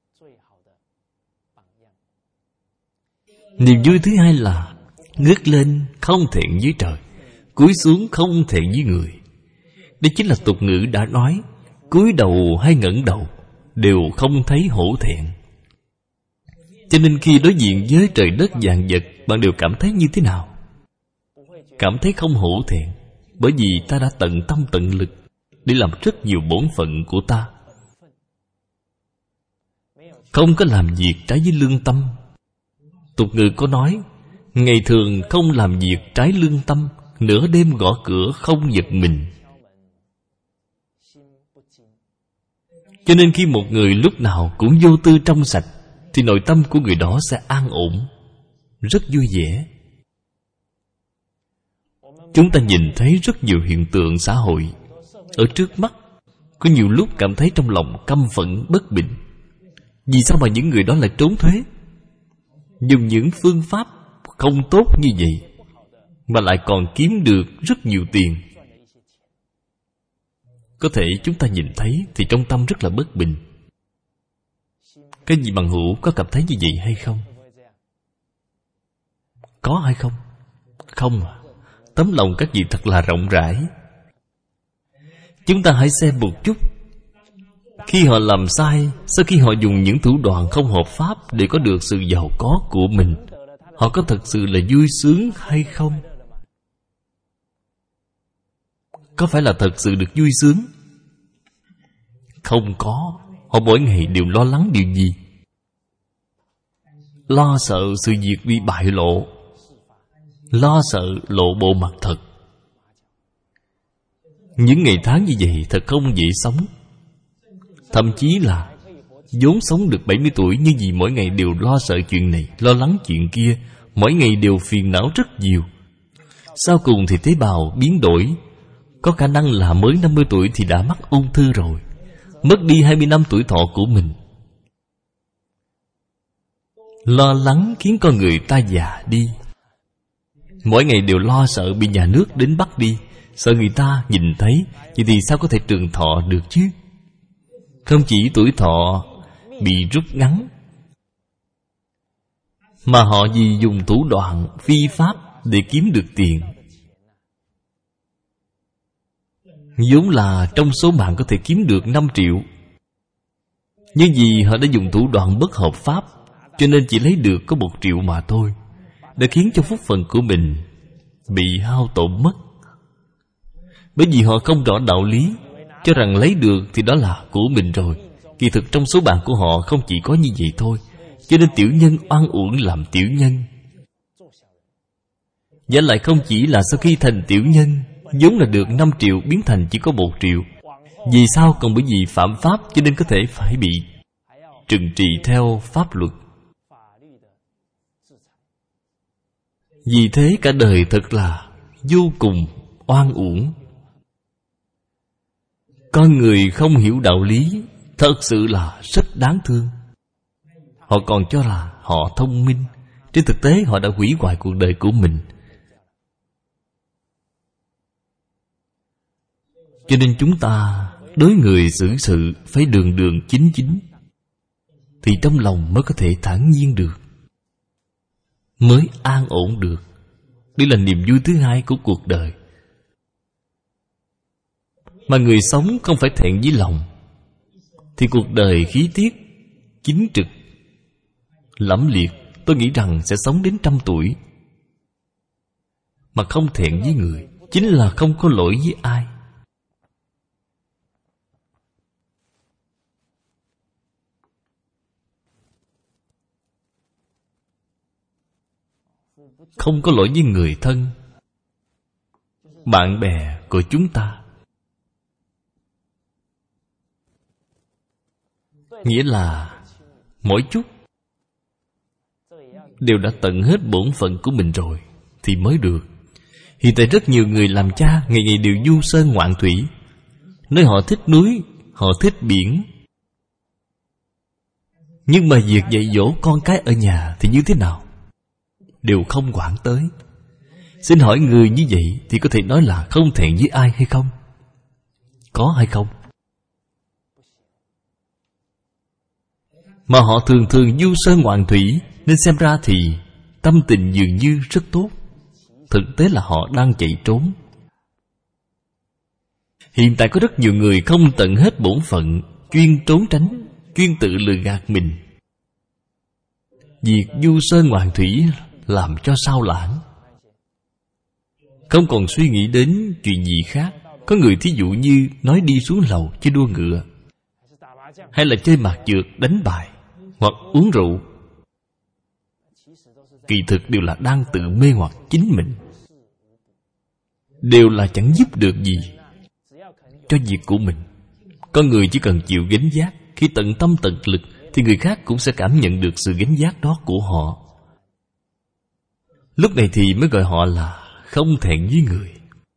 Niềm vui thứ hai là ngước lên không thẹn với trời, cúi xuống không thẹn với người. Đây chính là tục ngữ đã nói, cúi đầu hay ngẩng đầu đều không thấy hổ thẹn. Cho nên khi đối diện với trời đất vạn vật, bạn đều cảm thấy như thế nào? Cảm thấy không hổ thẹn. Bởi vì ta đã tận tâm tận lực để làm rất nhiều bổn phận của ta, không có làm việc trái với lương tâm. Tục ngữ có nói, ngày thường không làm việc trái lương tâm, nửa đêm gõ cửa không giật mình. Cho nên khi một người lúc nào cũng vô tư trong sạch, thì nội tâm của người đó sẽ an ổn, rất vui vẻ. Chúng ta nhìn thấy rất nhiều hiện tượng xã hội ở trước mắt, có nhiều lúc cảm thấy trong lòng căm phẫn bất bình. Vì sao mà những người đó lại trốn thuế, dùng những phương pháp không tốt như vậy mà lại còn kiếm được rất nhiều tiền? Có thể chúng ta nhìn thấy thì trong tâm rất là bất bình. Cái gì bằng hữu có cảm thấy như vậy hay không? Có hay không? Không à. Tấm lòng các vị thật là rộng rãi. Chúng ta hãy xem một chút. Khi họ làm sai, sau khi họ dùng những thủ đoạn không hợp pháp để có được sự giàu có của mình, họ có thật sự là vui sướng hay không? Có phải là thật sự được vui sướng? Không có. Họ mỗi ngày đều lo lắng điều gì? Lo sợ sự việc bị bại lộ, lo sợ lộ bộ mặt thật. Những ngày tháng như vậy thật không dễ sống. Thậm chí là vốn sống được 70 tuổi, nhưng vì mỗi ngày đều lo sợ chuyện này, lo lắng chuyện kia, mỗi ngày đều phiền não rất nhiều. Sau cùng thì tế bào biến đổi, có khả năng là mới 50 tuổi thì đã mắc ung thư rồi, mất đi 20 năm tuổi thọ của mình. Lo lắng khiến con người ta già đi. Mỗi ngày đều lo sợ bị nhà nước đến bắt đi, sợ người ta nhìn thấy, vậy thì sao có thể trường thọ được chứ? Không chỉ tuổi thọ bị rút ngắn, mà họ vì dùng thủ đoạn phi pháp để kiếm được tiền. Vốn là trong số mạng có thể kiếm được 5 triệu, nhưng vì họ đã dùng thủ đoạn bất hợp pháp, cho nên chỉ lấy được có 1 triệu mà thôi, đã khiến cho phúc phận của mình bị hao tổn mất. Bởi vì họ không rõ đạo lý, cho rằng lấy được thì đó là của mình rồi. Kỳ thực trong số bạn của họ không chỉ có như vậy thôi. Cho nên tiểu nhân oan uổng làm tiểu nhân. Và lại không chỉ là sau khi thành tiểu nhân, vốn là được 5 triệu biến thành chỉ có 1 triệu. Vì sao? Còn bởi vì phạm pháp, cho nên có thể phải bị trừng trị theo pháp luật. Vì thế cả đời thật là vô cùng oan uổng. Con người không hiểu đạo lý thật sự là rất đáng thương. Họ còn cho là họ thông minh, trên thực tế họ đã hủy hoại cuộc đời của mình. Cho nên chúng ta đối người xử sự phải đường đường chính chính, thì trong lòng mới có thể thản nhiên được, mới an ổn được. Đây là niềm vui thứ hai của cuộc đời. Mà người sống không phải thẹn với lòng, thì cuộc đời khí tiết chính trực lẫm liệt, tôi nghĩ rằng sẽ sống đến 100 tuổi. Mà không thẹn với người, chính là không có lỗi với ai. Không có lỗi với người thân, bạn bè của chúng ta. Nghĩa là mỗi chút đều đã tận hết bổn phận của mình rồi thì mới được. Hiện tại rất nhiều người làm cha ngày ngày đều du sơn ngoạn thủy, nơi họ thích núi, họ thích biển. Nhưng mà việc dạy dỗ con cái ở nhà thì như thế nào? Đều không quản tới. Xin hỏi người như vậy thì có thể nói là không thẹn với ai hay không? Có hay không? Mà họ thường thường du sơn ngoạn thủy, nên xem ra thì tâm tình dường như rất tốt. Thực tế là họ đang chạy trốn. Hiện tại có rất nhiều người không tận hết bổn phận, chuyên trốn tránh, chuyên tự lừa gạt mình. Việc du sơn ngoạn thủy làm cho sao lãng, không còn suy nghĩ đến chuyện gì khác. Có người thí dụ như nói đi xuống lầu chơi đua ngựa, hay là chơi mạc chược đánh bài, hoặc uống rượu, kỳ thực đều là đang tự mê hoặc chính mình, đều là chẳng giúp được gì cho việc của mình. Con người chỉ cần chịu gánh vác, khi tận tâm tận lực thì người khác cũng sẽ cảm nhận được sự gánh vác đó của họ. Lúc này thì mới gọi họ là không thẹn với người.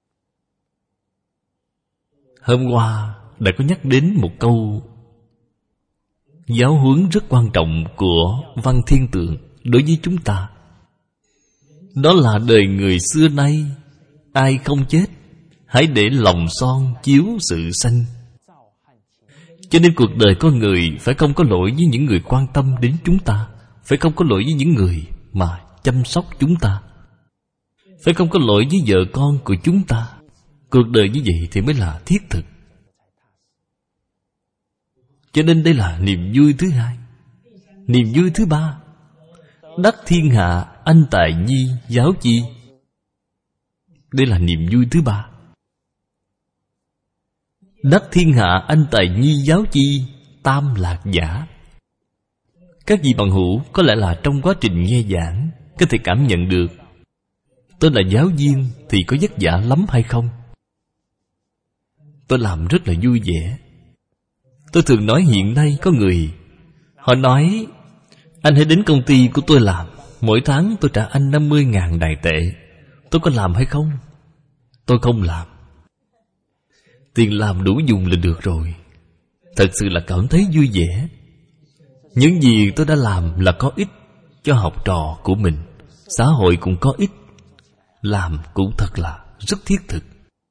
Hôm qua đã có nhắc đến một câu giáo huấn rất quan trọng của Văn Thiên Tượng đối với chúng ta. Đó là đời người xưa nay, ai không chết, hãy để lòng son chiếu sự xanh. Cho nên cuộc đời con người phải không có lỗi với những người quan tâm đến chúng ta, phải không có lỗi với những người mà chăm sóc chúng ta, phải không có lỗi với vợ con của chúng ta. Cuộc đời như vậy thì mới là thiết thực. Cho nên đây là niềm vui thứ hai. Niềm vui thứ ba: đắc thiên hạ anh tài nhi giáo chi. Đây là niềm vui thứ ba. Đắc thiên hạ anh tài nhi giáo chi, tam lạc giả. Các vị bằng hữu có lẽ là trong quá trình nghe giảng có thể cảm nhận được tôi là giáo viên thì có vất vả lắm hay không? Tôi làm rất là vui vẻ. Tôi thường nói hiện nay có người họ nói: anh hãy đến công ty của tôi làm, mỗi tháng tôi trả anh 50.000 Đài tệ. Tôi có làm hay không? Tôi không làm. Tiền làm đủ dùng là được rồi. Thật sự là cảm thấy vui vẻ. Những gì tôi đã làm là có ích cho học trò của mình, xã hội cũng có ích. Làm cũng thật là rất thiết thực.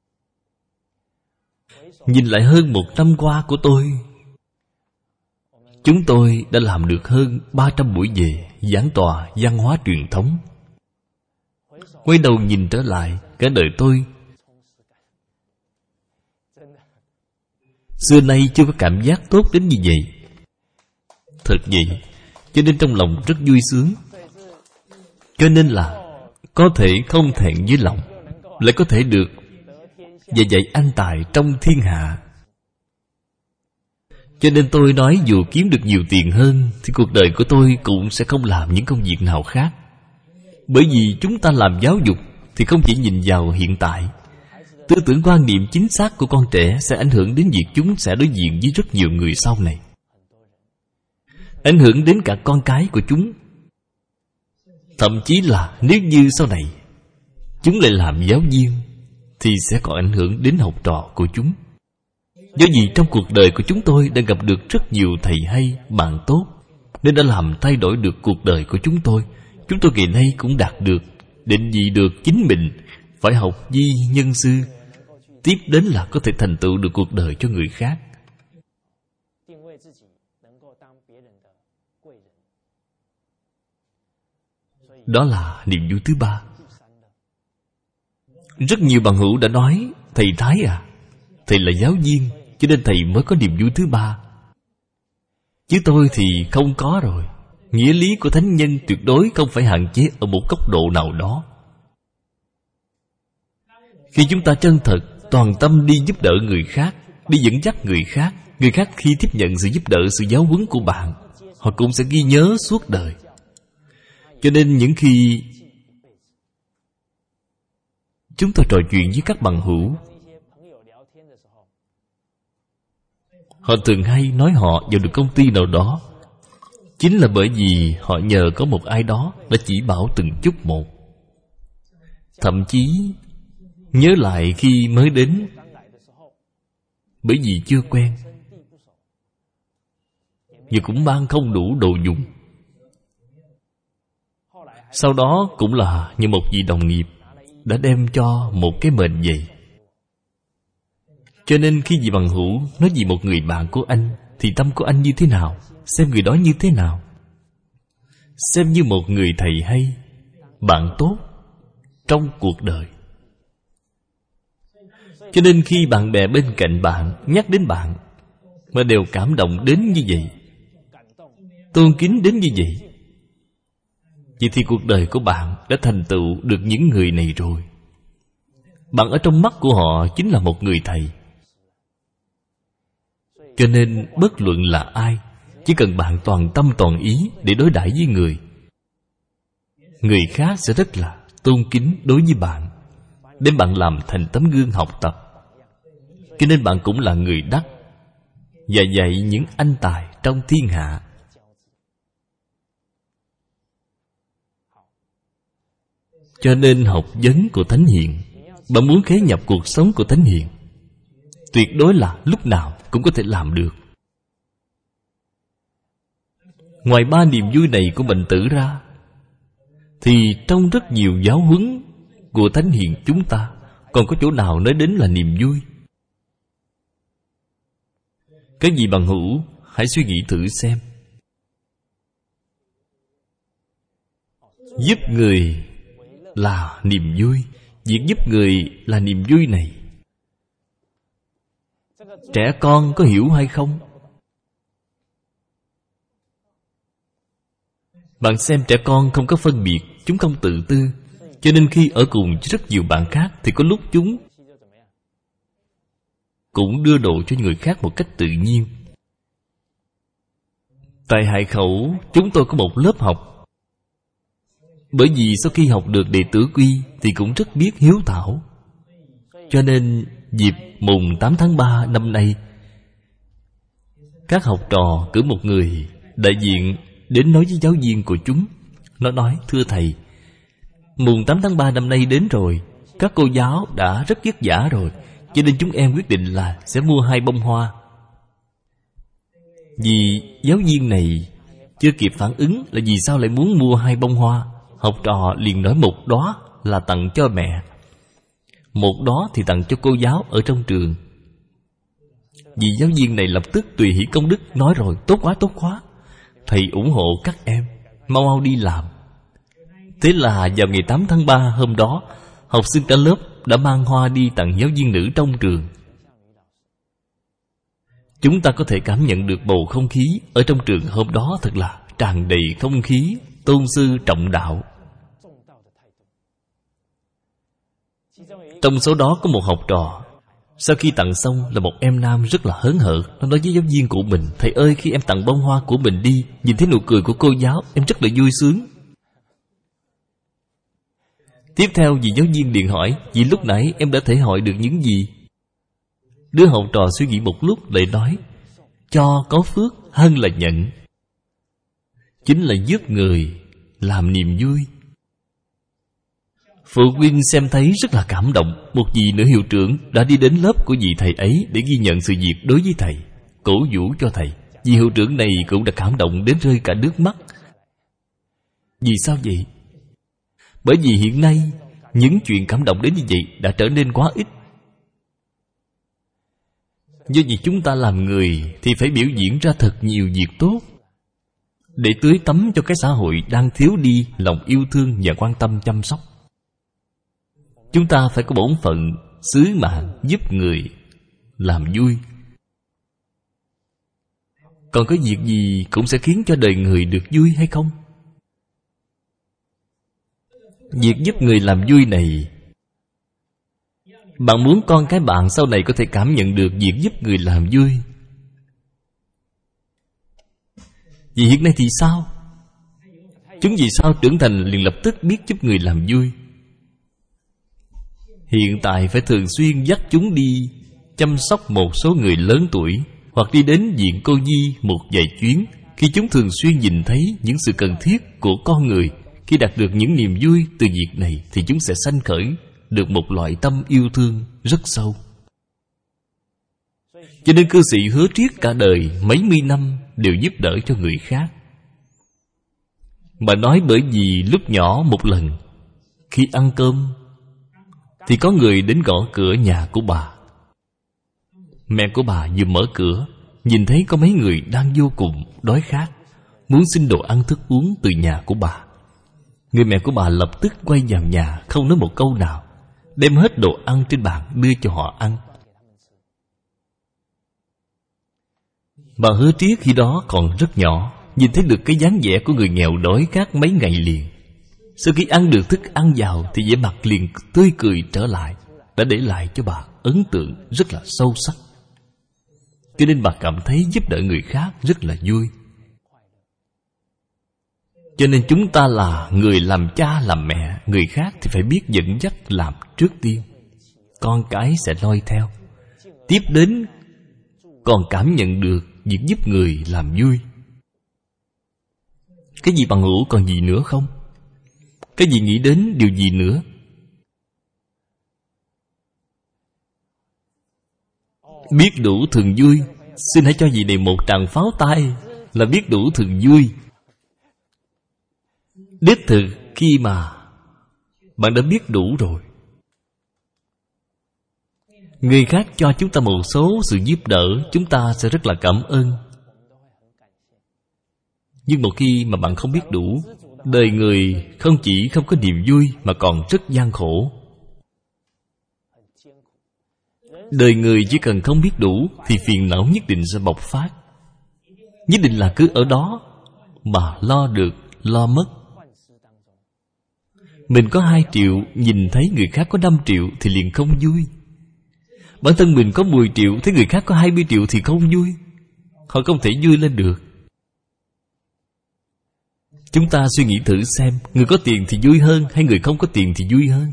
Nhìn lại hơn 1 năm qua của tôi, chúng tôi đã làm được hơn 300 buổi về giảng tòa văn hóa truyền thống. Quay đầu nhìn trở lại, cả đời tôi xưa nay chưa có cảm giác tốt đến như vậy. Thật vậy, cho nên trong lòng rất vui sướng. Cho nên là có thể không thẹn với lòng, lại có thể được và dạy an tài trong thiên hạ. Cho nên tôi nói dù kiếm được nhiều tiền hơn thì cuộc đời của tôi cũng sẽ không làm những công việc nào khác. Bởi vì chúng ta làm giáo dục thì không chỉ nhìn vào hiện tại. Tư tưởng quan niệm chính xác của con trẻ sẽ ảnh hưởng đến việc chúng sẽ đối diện với rất nhiều người sau này, ảnh hưởng đến cả con cái của chúng. Thậm chí là nếu như sau này chúng lại làm giáo viên thì sẽ có ảnh hưởng đến học trò của chúng. Do vì trong cuộc đời của chúng tôi đã gặp được rất nhiều thầy hay, bạn tốt, nên đã làm thay đổi được cuộc đời của chúng tôi. Chúng tôi ngày nay cũng đạt được, định vị được chính mình, phải học vi nhân sư. Tiếp đến là có thể thành tựu được cuộc đời cho người khác. Đó là niềm vui thứ ba. Rất nhiều bằng hữu đã nói: thầy Thái à, thầy là giáo viên, cho nên thầy mới có niềm vui thứ ba. Chứ tôi thì không có rồi. Nghĩa lý của thánh nhân tuyệt đối không phải hạn chế ở một góc độ nào đó. Khi chúng ta chân thật, toàn tâm đi giúp đỡ người khác, đi dẫn dắt người khác khi tiếp nhận sự giúp đỡ, sự giáo huấn của bạn, họ cũng sẽ ghi nhớ suốt đời. Cho nên những khi chúng tôi trò chuyện với các bằng hữu, họ thường hay nói họ vào được công ty nào đó chính là bởi vì họ nhờ có một ai đó đã chỉ bảo từng chút một. Thậm chí nhớ lại khi mới đến, bởi vì chưa quen và cũng mang không đủ đồ dùng. Sau đó cũng là như một vị đồng nghiệp đã đem cho một cái mền giày. Cho nên khi vị bằng hữu nói gì một người bạn của anh thì tâm của anh như thế nào, xem người đó như thế nào, xem như một người thầy hay, bạn tốt trong cuộc đời. Cho nên khi bạn bè bên cạnh bạn nhắc đến bạn mà đều cảm động đến như vậy, tôn kính đến như vậy, vậy thì cuộc đời của bạn đã thành tựu được những người này rồi. Bạn ở trong mắt của họ chính là một người thầy. Cho nên bất luận là ai, chỉ cần bạn toàn tâm toàn ý để đối đãi với người khác sẽ rất là tôn kính đối với bạn, đem bạn làm thành tấm gương học tập. Cho nên bạn cũng là người đắc, và dạy những anh tài trong thiên hạ. Cho nên học vấn của Thánh Hiền, bạn muốn khế nhập cuộc sống của Thánh Hiền, tuyệt đối là lúc nào cũng có thể làm được. Ngoài 3 niềm vui này của bệnh tử ra, thì trong rất nhiều giáo huấn của Thánh Hiền chúng ta còn có chỗ nào nói đến là niềm vui? Cái gì bằng hữu, hãy suy nghĩ thử xem. Giúp người là niềm vui. Việc giúp người là niềm vui này, trẻ con có hiểu hay không? Bạn xem trẻ con không có phân biệt, chúng không tự tư, cho nên khi ở cùng với rất nhiều bạn khác thì có lúc chúng cũng đưa đồ cho người khác một cách tự nhiên. Tại Hải Khẩu, chúng tôi có một lớp học. Bởi vì sau khi học được đệ tử quy thì cũng rất biết hiếu thảo. Cho nên dịp mùng 8 tháng 3 năm nay, các học trò cử một người đại diện đến nói với giáo viên của chúng. Nó nói: thưa thầy, mùng 8 tháng 3 năm nay đến rồi, các cô giáo đã rất vất vả rồi, cho nên chúng em quyết định là sẽ mua 2 bông hoa. Vì giáo viên này chưa kịp phản ứng là vì sao lại muốn mua 2 bông hoa, học trò liền nói một đóa là tặng cho mẹ, một đóa thì tặng cho cô giáo ở trong trường. Vì giáo viên này lập tức tùy hỷ công đức, nói rồi: tốt quá, thầy ủng hộ các em, mau mau đi làm. Thế là vào ngày 8 tháng 3 hôm đó, học sinh cả lớp đã mang hoa đi tặng giáo viên nữ trong trường. Chúng ta có thể cảm nhận được bầu không khí ở trong trường hôm đó thật là tràn đầy không khí tôn sư trọng đạo. Trong số đó có một học trò, sau khi tặng xong là một em nam rất là hớn hở. Nó nói với giáo viên của mình: thầy ơi, khi em tặng bông hoa của mình đi, nhìn thấy nụ cười của cô giáo, em rất là vui sướng. Tiếp theo vị giáo viên liền hỏi: vì lúc nãy em đã thể hội được những gì? Đứa học trò suy nghĩ một lúc lại nói: cho có phước hơn là nhận, chính là giúp người làm niềm vui. Phụ huynh xem thấy rất là cảm động. Một vị nữ hiệu trưởng đã đi đến lớp của vị thầy ấy để ghi nhận sự việc đối với thầy, cổ vũ cho thầy. Vị hiệu trưởng này cũng đã cảm động đến rơi cả nước mắt. Vì sao vậy? Bởi vì hiện nay những chuyện cảm động đến như vậy đã trở nên quá ít. Do vì chúng ta làm người thì phải biểu diễn ra thật nhiều việc tốt để tưới tắm cho cái xã hội đang thiếu đi lòng yêu thương và quan tâm chăm sóc. Chúng ta phải có bổn phận, sứ mạng giúp người, làm vui. Còn có việc gì cũng sẽ khiến cho đời người được vui hay không? Việc giúp người làm vui này, bạn muốn con cái bạn sau này có thể cảm nhận được việc giúp người làm vui. Vì hiện nay thì sao? Chúng vì sao trưởng thành liền lập tức biết giúp người làm vui? Hiện tại phải thường xuyên dắt chúng đi chăm sóc một số người lớn tuổi, hoặc đi đến viện cô nhi một vài chuyến. Khi chúng thường xuyên nhìn thấy những sự cần thiết của con người, khi đạt được những niềm vui từ việc này, thì chúng sẽ sanh khởi được một loại tâm yêu thương rất sâu. Cho nên cư sĩ hứa triết cả đời mấy mươi năm đều giúp đỡ cho người khác. Bà nói bởi vì lúc nhỏ một lần, khi ăn cơm thì có người đến gõ cửa nhà của bà. Mẹ của bà vừa mở cửa, nhìn thấy có mấy người đang vô cùng đói khát, muốn xin đồ ăn thức uống từ nhà của bà. Người mẹ của bà lập tức quay vào nhà, không nói một câu nào, đem hết đồ ăn trên bàn đưa cho họ ăn. Bà Hứa Triết khi đó còn rất nhỏ, nhìn thấy được cái dáng vẻ của người nghèo đói khát mấy ngày liền. Sau khi ăn được thức ăn vào thì vẻ mặt liền tươi cười trở lại, đã để lại cho bà ấn tượng rất là sâu sắc. Cho nên bà cảm thấy giúp đỡ người khác rất là vui. Cho nên chúng ta là người làm cha làm mẹ, người khác thì phải biết dẫn dắt làm trước tiên, con cái sẽ noi theo. Tiếp đến còn cảm nhận được việc giúp người làm vui. Cái gì bằng hữu còn gì nữa không? Cái gì nghĩ đến điều gì nữa? Biết đủ thường vui. Xin hãy cho vị này một tràng pháo tay, là biết đủ thường vui. Đích thực khi mà bạn đã biết đủ rồi, người khác cho chúng ta một số sự giúp đỡ, chúng ta sẽ rất là cảm ơn. Nhưng một khi mà bạn không biết đủ, đời người không chỉ không có niềm vui mà còn rất gian khổ. Đời người chỉ cần không biết đủ thì phiền não nhất định sẽ bộc phát. Nhất định là cứ ở đó mà lo được, lo mất. Mình có 2 triệu, nhìn thấy người khác có 5 triệu thì liền không vui. Bản thân mình có 10 triệu, thấy người khác có 20 triệu thì không vui. Họ không thể vui lên được. Chúng ta suy nghĩ thử xem, người có tiền thì vui hơn hay người không có tiền thì vui hơn?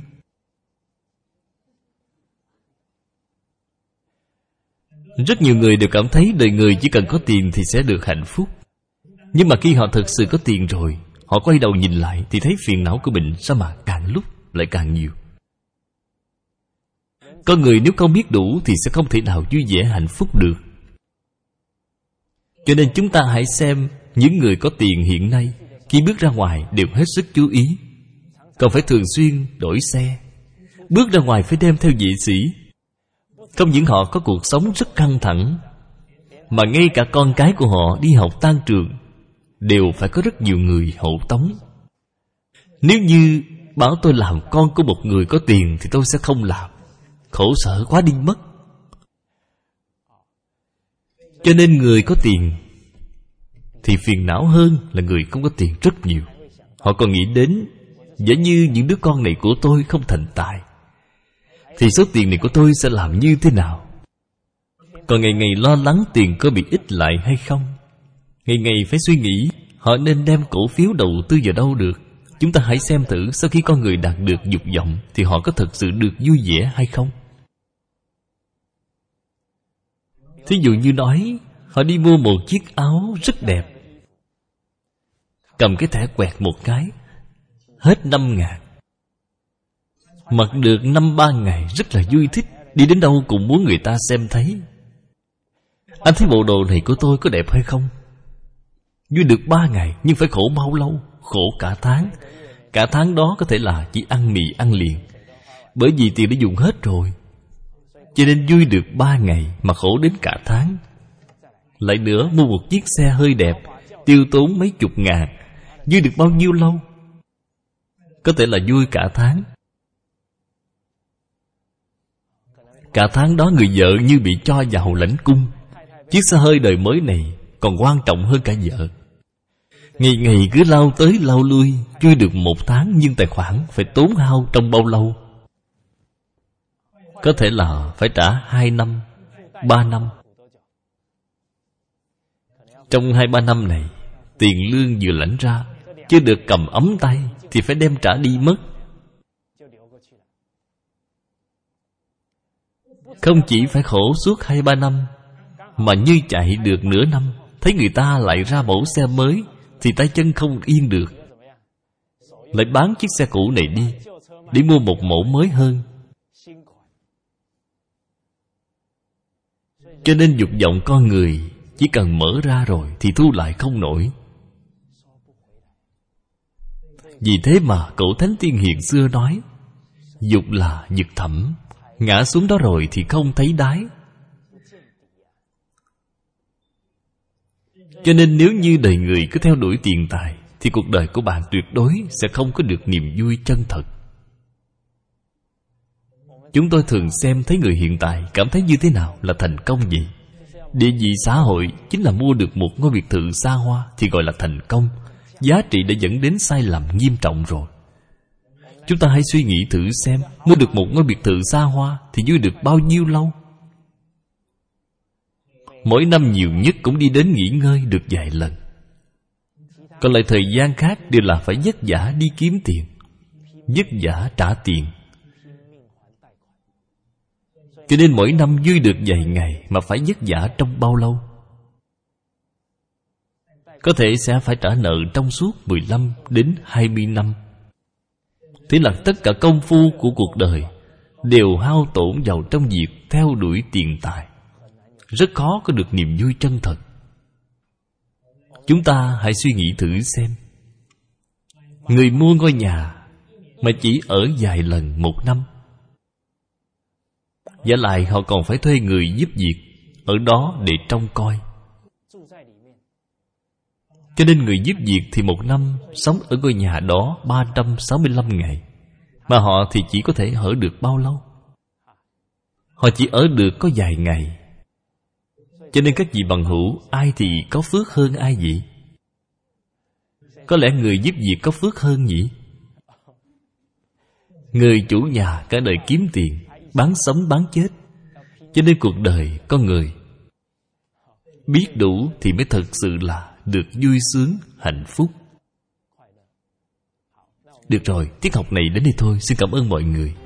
Rất nhiều người đều cảm thấy đời người chỉ cần có tiền thì sẽ được hạnh phúc. Nhưng mà khi họ thực sự có tiền rồi, họ quay đầu nhìn lại thì thấy phiền não của mình sao mà càng lúc lại càng nhiều. Con người nếu không biết đủ thì sẽ không thể nào vui vẻ hạnh phúc được. Cho nên chúng ta hãy xem những người có tiền hiện nay khi bước ra ngoài đều hết sức chú ý. Còn phải thường xuyên đổi xe. Bước ra ngoài phải đem theo vệ sĩ. Không những họ có cuộc sống rất căng thẳng, mà ngay cả con cái của họ đi học tan trường đều phải có rất nhiều người hộ tống. Nếu như bảo tôi làm con của một người có tiền thì tôi sẽ không làm. Khổ sở quá đi mất. Cho nên người có tiền thì phiền não hơn là người không có tiền rất nhiều. Họ còn nghĩ đến, giả như những đứa con này của tôi không thành tài thì số tiền này của tôi sẽ làm như thế nào? Còn ngày ngày lo lắng tiền có bị ít lại hay không. Ngày ngày phải suy nghĩ họ nên đem cổ phiếu đầu tư vào đâu được. Chúng ta hãy xem thử sau khi con người đạt được dục vọng thì họ có thật sự được vui vẻ hay không. Thí dụ như nói họ đi mua một chiếc áo rất đẹp, cầm cái thẻ quẹt một cái, hết 5.000. Mặc được 5-3 ngày rất là vui thích, đi đến đâu cũng muốn người ta xem thấy. Anh thấy bộ đồ này của tôi có đẹp hay không? Vui được 3 ngày nhưng phải khổ bao lâu? Khổ cả tháng. Cả tháng đó có thể là chỉ ăn mì ăn liền, bởi vì tiền đã dùng hết rồi. Cho nên vui được 3 ngày mà khổ đến cả tháng. Lại nữa mua một chiếc xe hơi đẹp, tiêu tốn mấy chục ngàn, vui được bao nhiêu lâu? Có thể là vui cả tháng. Cả tháng đó người vợ như bị cho vào lãnh cung. Chiếc xe hơi đời mới này còn quan trọng hơn cả vợ. Ngày ngày cứ lao tới lao lui, vui được 1 tháng nhưng tài khoản phải tốn hao trong bao lâu? Có thể là phải trả 2 năm, 3 năm. Trong 2-3 năm này, tiền lương vừa lãnh ra, chưa được cầm ấm tay thì phải đem trả đi mất. Không chỉ phải khổ suốt 2-3 năm, mà như chạy được nửa năm, thấy người ta lại ra mẫu xe mới thì tay chân không yên được, lại bán chiếc xe cũ này đi để mua một mẫu mới hơn. Cho nên dục vọng con người chỉ cần mở ra rồi thì thu lại không nổi. Vì thế mà cổ Thánh Tiên Hiền xưa nói, dục là vực thẳm, ngã xuống đó rồi thì không thấy đáy. Cho nên nếu như đời người cứ theo đuổi tiền tài thì cuộc đời của bạn tuyệt đối sẽ không có được niềm vui chân thật. Chúng tôi thường xem thấy người hiện tại cảm thấy như thế nào là thành công vậy? Địa vị xã hội chính là mua được một ngôi biệt thự xa hoa thì gọi là thành công. Giá trị đã dẫn đến sai lầm nghiêm trọng rồi. Chúng ta hãy suy nghĩ thử xem, mua được một ngôi biệt thự xa hoa thì vui được bao nhiêu lâu? Mỗi năm nhiều nhất cũng đi đến nghỉ ngơi được vài lần. Còn lại thời gian khác đều là phải vất vả đi kiếm tiền, vất vả trả tiền. Cho nên mỗi năm vui được vài ngày mà phải vất vả trong bao lâu? Có thể sẽ phải trả nợ trong suốt 15 đến 20 năm. Thế là tất cả công phu của cuộc đời đều hao tổn vào trong việc theo đuổi tiền tài. Rất khó có được niềm vui chân thật. Chúng ta hãy suy nghĩ thử xem. Người mua ngôi nhà mà chỉ ở vài lần một năm, vả lại họ còn phải thuê người giúp việc ở đó để trông coi. Cho nên người giúp việc thì một năm sống ở ngôi nhà đó 365 ngày, mà họ thì chỉ có thể ở được bao lâu? Họ chỉ ở được có vài ngày. Cho nên các vị bằng hữu, ai thì có phước hơn ai vậy? Có lẽ người giúp việc có phước hơn nhỉ? Người chủ nhà cả đời kiếm tiền, bán sống bán chết. Cho nên cuộc đời con người biết đủ thì mới thật sự là được vui sướng, hạnh phúc. Được rồi, tiết học này đến đây thôi. Xin cảm ơn mọi người.